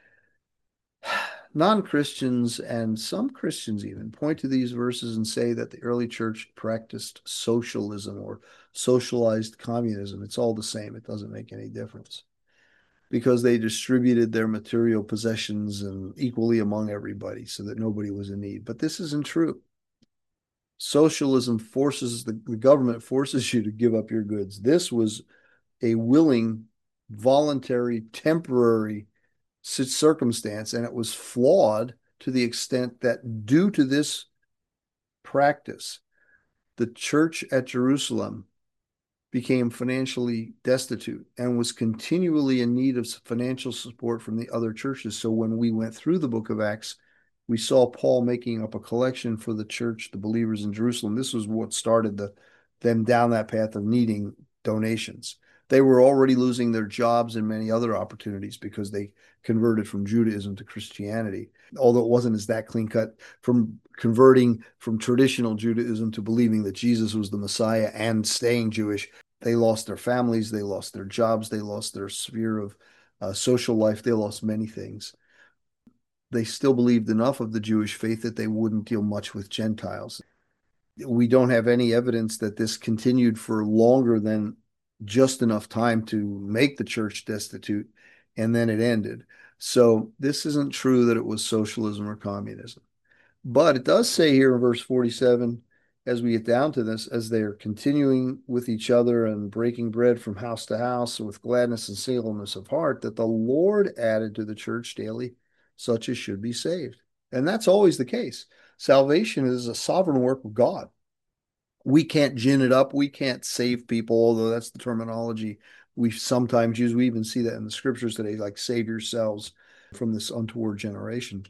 Non-Christians and some Christians even point to these verses and say that the early church practiced socialism or socialized communism. It's all the same. It doesn't make any difference because they distributed their material possessions and equally among everybody so that nobody was in need. But this isn't true. Socialism forces the government forces you to give up your goods. This was a willing, voluntary, temporary circumstance, and it was flawed to the extent that due to this practice, the church at Jerusalem became financially destitute and was continually in need of financial support from the other churches. So when we went through the book of Acts, we saw Paul making up a collection for the church, the believers in Jerusalem. This was what started them down that path of needing donations. They were already losing their jobs and many other opportunities because they converted from Judaism to Christianity, although it wasn't as that clean cut from converting from traditional Judaism to believing that Jesus was the Messiah and staying Jewish. They lost their families, they lost their jobs, they lost their sphere of social life, they lost many things. They still believed enough of the Jewish faith that they wouldn't deal much with Gentiles. We don't have any evidence that this continued for longer than just enough time to make the church destitute, and then it ended. So this isn't true that it was socialism or communism. But it does say here in verse 47, as we get down to this, as they are continuing with each other and breaking bread from house to house with gladness and singleness of heart, that the Lord added to the church daily such as should be saved. And that's always the case. Salvation is a sovereign work of God. We can't gin it up. We can't save people, although that's the terminology we sometimes use. We even see that in the scriptures today, like save yourselves from this untoward generation.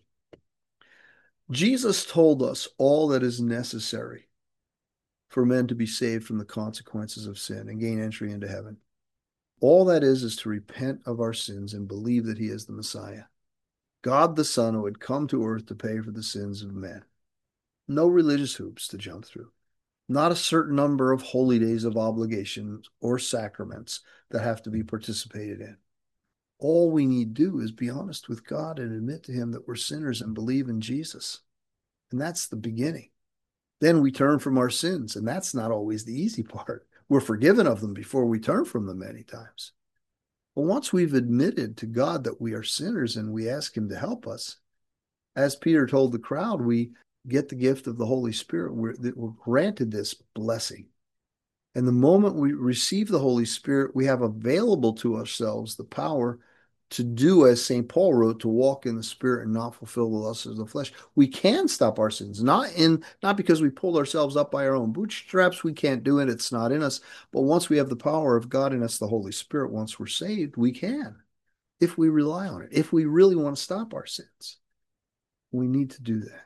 Jesus told us all that is necessary for men to be saved from the consequences of sin and gain entry into heaven. All that is to repent of our sins and believe that he is the Messiah, God the Son who had come to earth to pay for the sins of men. No religious hoops to jump through, not a certain number of holy days of obligations or sacraments that have to be participated in. All we need to do is be honest with God and admit to him that we're sinners and believe in Jesus. And that's the beginning. Then we turn from our sins, and that's not always the easy part. We're forgiven of them before we turn from them many times. But once we've admitted to God that we are sinners and we ask him to help us, as Peter told the crowd, we get the gift of the Holy Spirit. We're granted this blessing. And the moment we receive the Holy Spirit, we have available to ourselves the power to do as St. Paul wrote, to walk in the Spirit and not fulfill the lusts of the flesh. We can stop our sins, not because we pulled ourselves up by our own bootstraps. We can't do it. It's not in us. But once we have the power of God in us, the Holy Spirit, once we're saved, we can, if we rely on it. If we really want to stop our sins, we need to do that.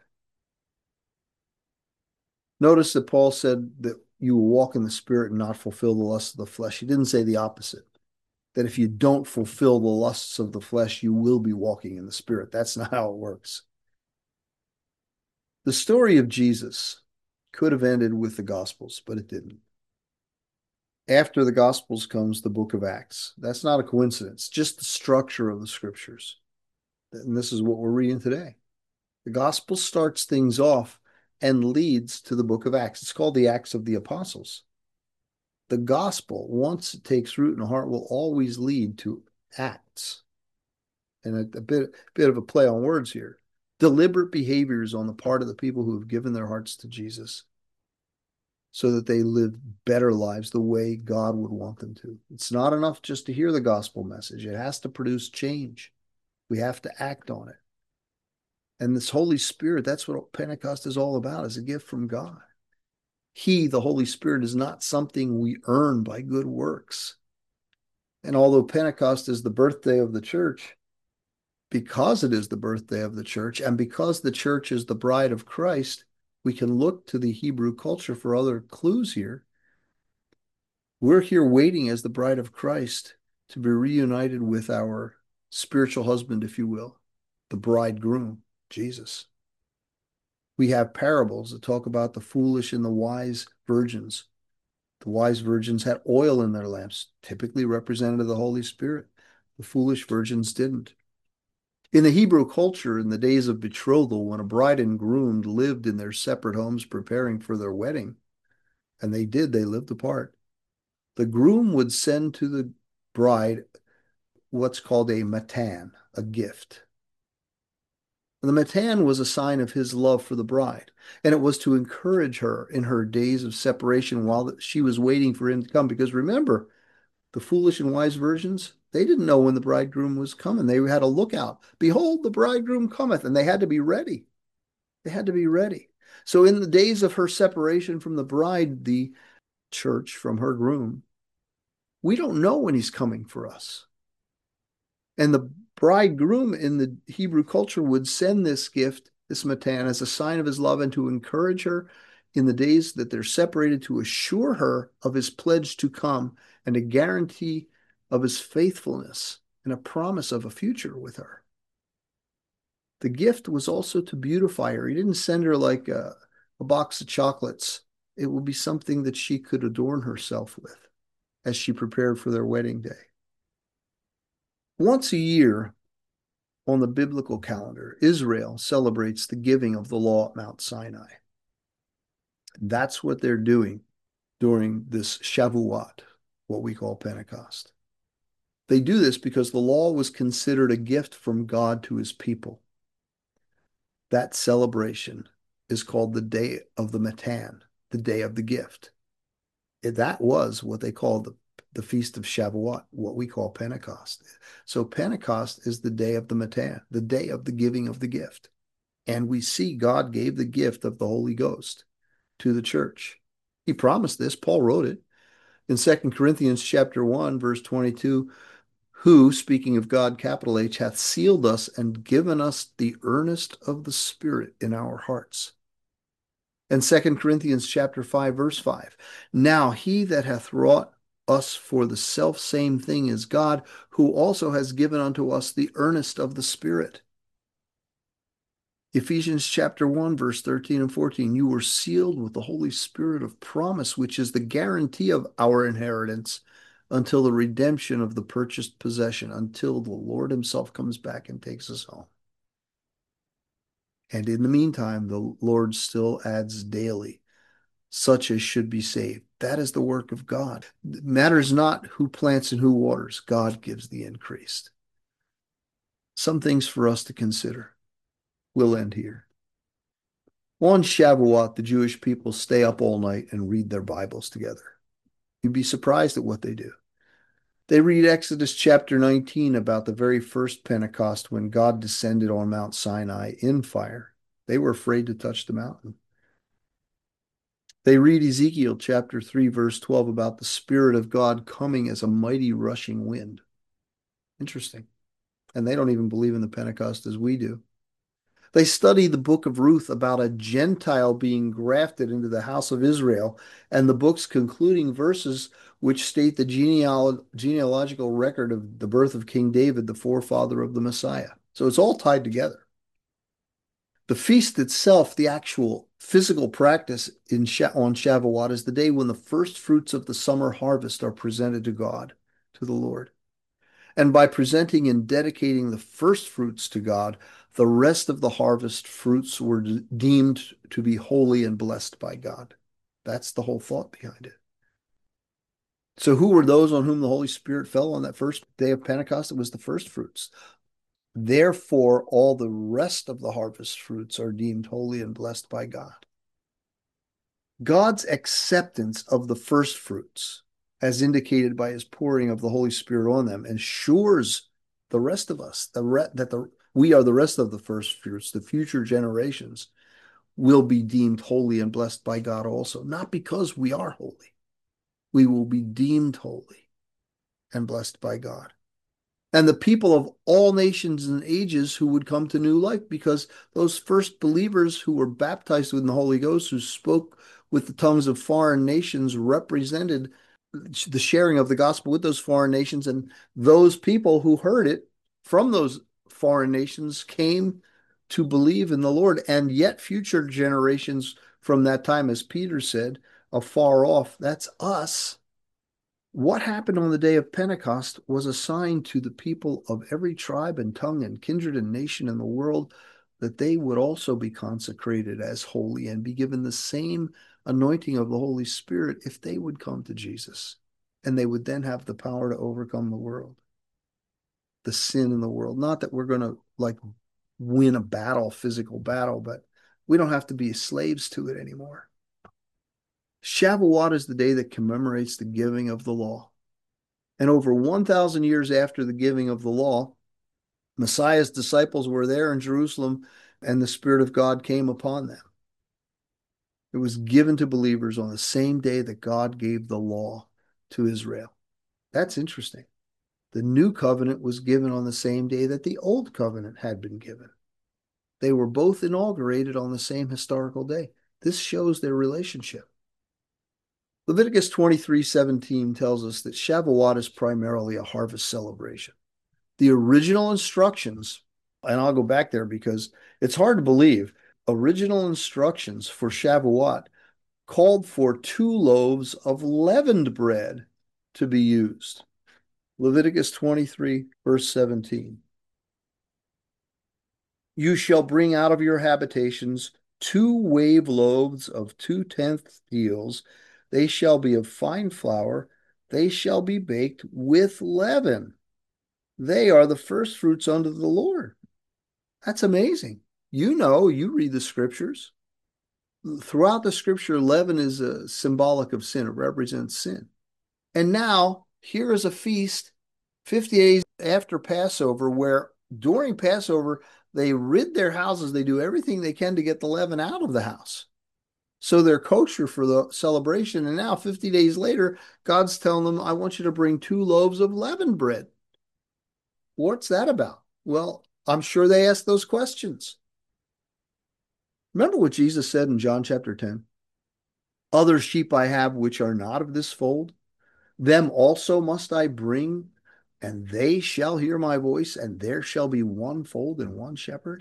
Notice that Paul said that you will walk in the Spirit and not fulfill the lusts of the flesh. He didn't say the opposite, that if you don't fulfill the lusts of the flesh, you will be walking in the Spirit. That's not how it works. The story of Jesus could have ended with the Gospels, but it didn't. After the Gospels comes the book of Acts. That's not a coincidence, just the structure of the scriptures. And this is what we're reading today. The Gospel starts things off and leads to the book of Acts. It's called the Acts of the Apostles. The gospel, once it takes root in the heart, will always lead to acts. And a bit of a play on words here. Deliberate behaviors on the part of the people who have given their hearts to Jesus so that they live better lives the way God would want them to. It's not enough just to hear the gospel message. It has to produce change. We have to act on it. And this Holy Spirit, that's what Pentecost is all about, is a gift from God. He, the Holy Spirit, is not something we earn by good works. And although Pentecost is the birthday of the church, because it is the birthday of the church, and because the church is the bride of Christ, we can look to the Hebrew culture for other clues here. We're here waiting as the bride of Christ to be reunited with our spiritual husband, if you will, the bridegroom, Jesus. We have parables that talk about the foolish and the wise virgins. The wise virgins had oil in their lamps, typically representative of the Holy Spirit. The foolish virgins didn't. In the Hebrew culture, in the days of betrothal, when a bride and groom lived in their separate homes preparing for their wedding, and they lived apart, the groom would send to the bride what's called a matan, a gift. The matan was a sign of his love for the bride, and it was to encourage her in her days of separation while she was waiting for him to come. Because remember, the foolish and wise virgins, they didn't know when the bridegroom was coming. They had a lookout. Behold, the bridegroom cometh, and they had to be ready. They had to be ready. So in the days of her separation from the bride, the church from her groom, we don't know when he's coming for us. And the bridegroom in the Hebrew culture would send this gift, this matan, as a sign of his love and to encourage her in the days that they're separated, to assure her of his pledge to come and a guarantee of his faithfulness and a promise of a future with her. The gift was also to beautify her. He didn't send her like a box of chocolates. It would be something that she could adorn herself with as she prepared for their wedding day. Once a year on the biblical calendar, Israel celebrates the giving of the law at Mount Sinai. That's what they're doing during this Shavuot, what we call Pentecost. They do this because the law was considered a gift from God to his people. That celebration is called the Day of the Matan, the Day of the Gift. That was what they called the Feast of Shavuot, what we call Pentecost. So Pentecost is the Day of the Matan, the day of the giving of the gift. And we see God gave the gift of the Holy Ghost to the church. He promised this. Paul wrote it in 2 Corinthians chapter 1, verse 22, who, speaking of God, capital H, hath sealed us and given us the earnest of the Spirit in our hearts. And 2 Corinthians chapter 5, verse 5, now he that hath wrought us for the self same thing is God, who also has given unto us the earnest of the Spirit. Ephesians chapter 1, verse 13 and 14, you were sealed with the Holy Spirit of promise, which is the guarantee of our inheritance until the redemption of the purchased possession, until the Lord himself comes back and takes us home. And in the meantime, the Lord still adds daily such as should be saved. That is the work of God. It matters not who plants and who waters. God gives the increase. Some things for us to consider. We'll end here. On Shavuot, the Jewish people stay up all night and read their Bibles together. You'd be surprised at what they do. They read Exodus chapter 19 about the very first Pentecost when God descended on Mount Sinai in fire. They were afraid to touch the mountain. They read Ezekiel chapter 3, verse 12 about the Spirit of God coming as a mighty rushing wind. Interesting. And they don't even believe in the Pentecost as we do. They study the book of Ruth about a Gentile being grafted into the house of Israel, and the book's concluding verses, which state the genealogical record of the birth of King David, the forefather of the Messiah. So it's all tied together. The feast itself, the actual physical practice on Shavuot, is the day when the first fruits of the summer harvest are presented to God, to the Lord. And by presenting and dedicating the first fruits to God, the rest of the harvest fruits were deemed to be holy and blessed by God. That's the whole thought behind it. So who were those on whom the Holy Spirit fell on that first day of Pentecost? It was the first fruits. Therefore, all the rest of the harvest fruits are deemed holy and blessed by God. God's acceptance of the first fruits, as indicated by his pouring of the Holy Spirit on them, ensures the rest of us, we are the rest of the first fruits, the future generations will be deemed holy and blessed by God also, not because we are holy. We will be deemed holy and blessed by God. And the people of all nations and ages who would come to new life, because those first believers who were baptized with the Holy Ghost, who spoke with the tongues of foreign nations, represented the sharing of the gospel with those foreign nations, and those people who heard it from those foreign nations came to believe in the Lord, and yet future generations from that time, as Peter said, afar off, that's us. What happened on the day of Pentecost was a sign to the people of every tribe and tongue and kindred and nation in the world that they would also be consecrated as holy and be given the same anointing of the Holy Spirit if they would come to Jesus. And they would then have the power to overcome the world, the sin in the world. Not that we're going to like win a battle, physical battle, but we don't have to be slaves to it anymore. Shavuot is the day that commemorates the giving of the law. And over 1,000 years after the giving of the law, Messiah's disciples were there in Jerusalem, and the Spirit of God came upon them. It was given to believers on the same day that God gave the law to Israel. That's interesting. The new covenant was given on the same day that the old covenant had been given. They were both inaugurated on the same historical day. This shows their relationship. Leviticus 23:17 tells us that Shavuot is primarily a harvest celebration. The original instructions, and I'll go back there because it's hard to believe, original instructions for Shavuot called for 2 loaves of leavened bread to be used. Leviticus 23, verse 17. You shall bring out of your habitations 2 wave loaves of 2/10 deals. They shall be of fine flour. They shall be baked with leaven. They are the first fruits unto the Lord. That's amazing. You read the scriptures. Throughout the scripture, leaven is a symbolic of sin. It represents sin. And now here is a feast 50 days after Passover, where during Passover, they rid their houses. They do everything they can to get the leaven out of the house. So they're kosher for the celebration. And now, 50 days later, God's telling them, I want you to bring 2 loaves of leavened bread. What's that about? Well, I'm sure they asked those questions. Remember what Jesus said in John chapter 10? Other sheep I have which are not of this fold, them also must I bring, and they shall hear my voice, and there shall be one fold and one shepherd.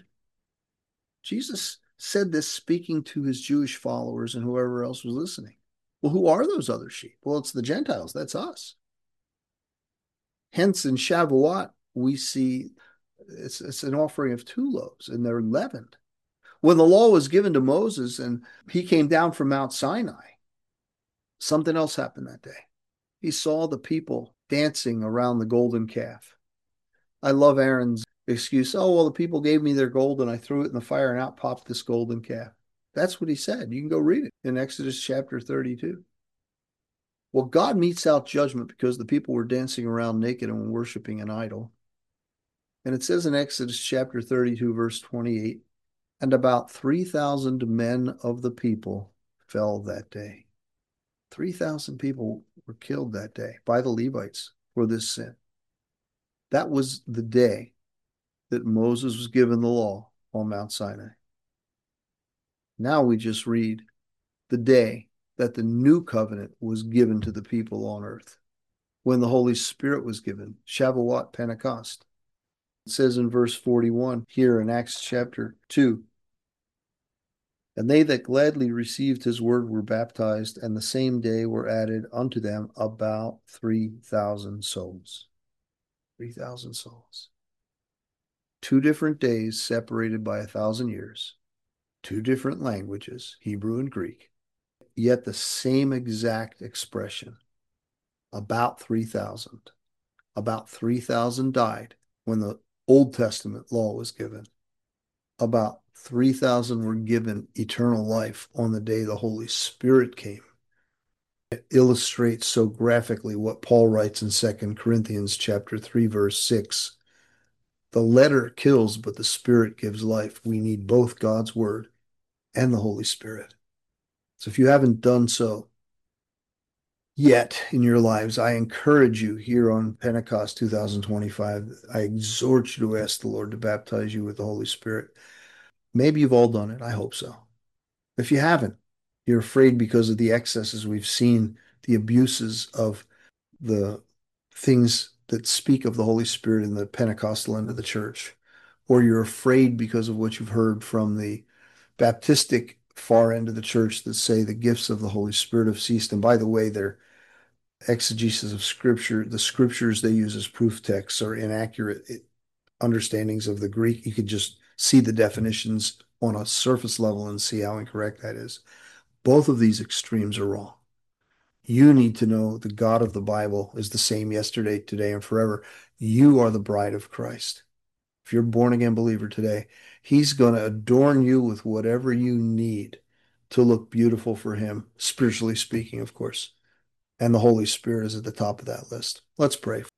Jesus said this speaking to his Jewish followers and whoever else was listening. Well, who are those other sheep? Well, it's the Gentiles. That's us. Hence, in Shavuot, we see it's an offering of 2 loaves, and they're leavened. When the law was given to Moses and he came down from Mount Sinai, something else happened that day. He saw the people dancing around the golden calf. I love Aaron's excuse. Oh, well, the people gave me their gold and I threw it in the fire and out popped this golden calf. That's what he said. You can go read it in Exodus chapter 32. Well, God metes out judgment because the people were dancing around naked and worshiping an idol. And it says in Exodus chapter 32, verse 28, and about 3,000 men of the people fell that day. 3,000 people were killed that day by the Levites for this sin. That was the day that Moses was given the law on Mount Sinai. Now we just read the day that the new covenant was given to the people on earth, when the Holy Spirit was given, Shavuot, Pentecost. It says in verse 41 here in Acts chapter 2, and they that gladly received his word were baptized, and the same day were added unto them about 3,000 souls. 3,000 souls. 2 different days separated by 1,000 years. 2 different languages, Hebrew and Greek. Yet the same exact expression. About 3,000. About 3,000 died when the Old Testament law was given. About 3,000 were given eternal life on the day the Holy Spirit came. It illustrates so graphically what Paul writes in 2 Corinthians chapter 3, verse 6. The letter kills, but the Spirit gives life. We need both God's word and the Holy Spirit. So if you haven't done so yet in your lives, I encourage you here on Pentecost 2025, I exhort you to ask the Lord to baptize you with the Holy Spirit. Maybe you've all done it. I hope so. If you haven't, you're afraid because of the excesses we've seen the abuses of the things that speak of the Holy Spirit in the Pentecostal end of the church, or you're afraid because of what you've heard from the Baptistic far end of the church that say the gifts of the Holy Spirit have ceased. And by the way, their exegesis of Scripture, the Scriptures they use as proof texts, are inaccurate understandings of the Greek. You could just see the definitions on a surface level and see how incorrect that is. Both of these extremes are wrong. You need to know the God of the Bible is the same yesterday, today, and forever. You are the bride of Christ. If you're a born again believer today, He's going to adorn you with whatever you need to look beautiful for Him, spiritually speaking, of course. And the Holy Spirit is at the top of that list. Let's pray.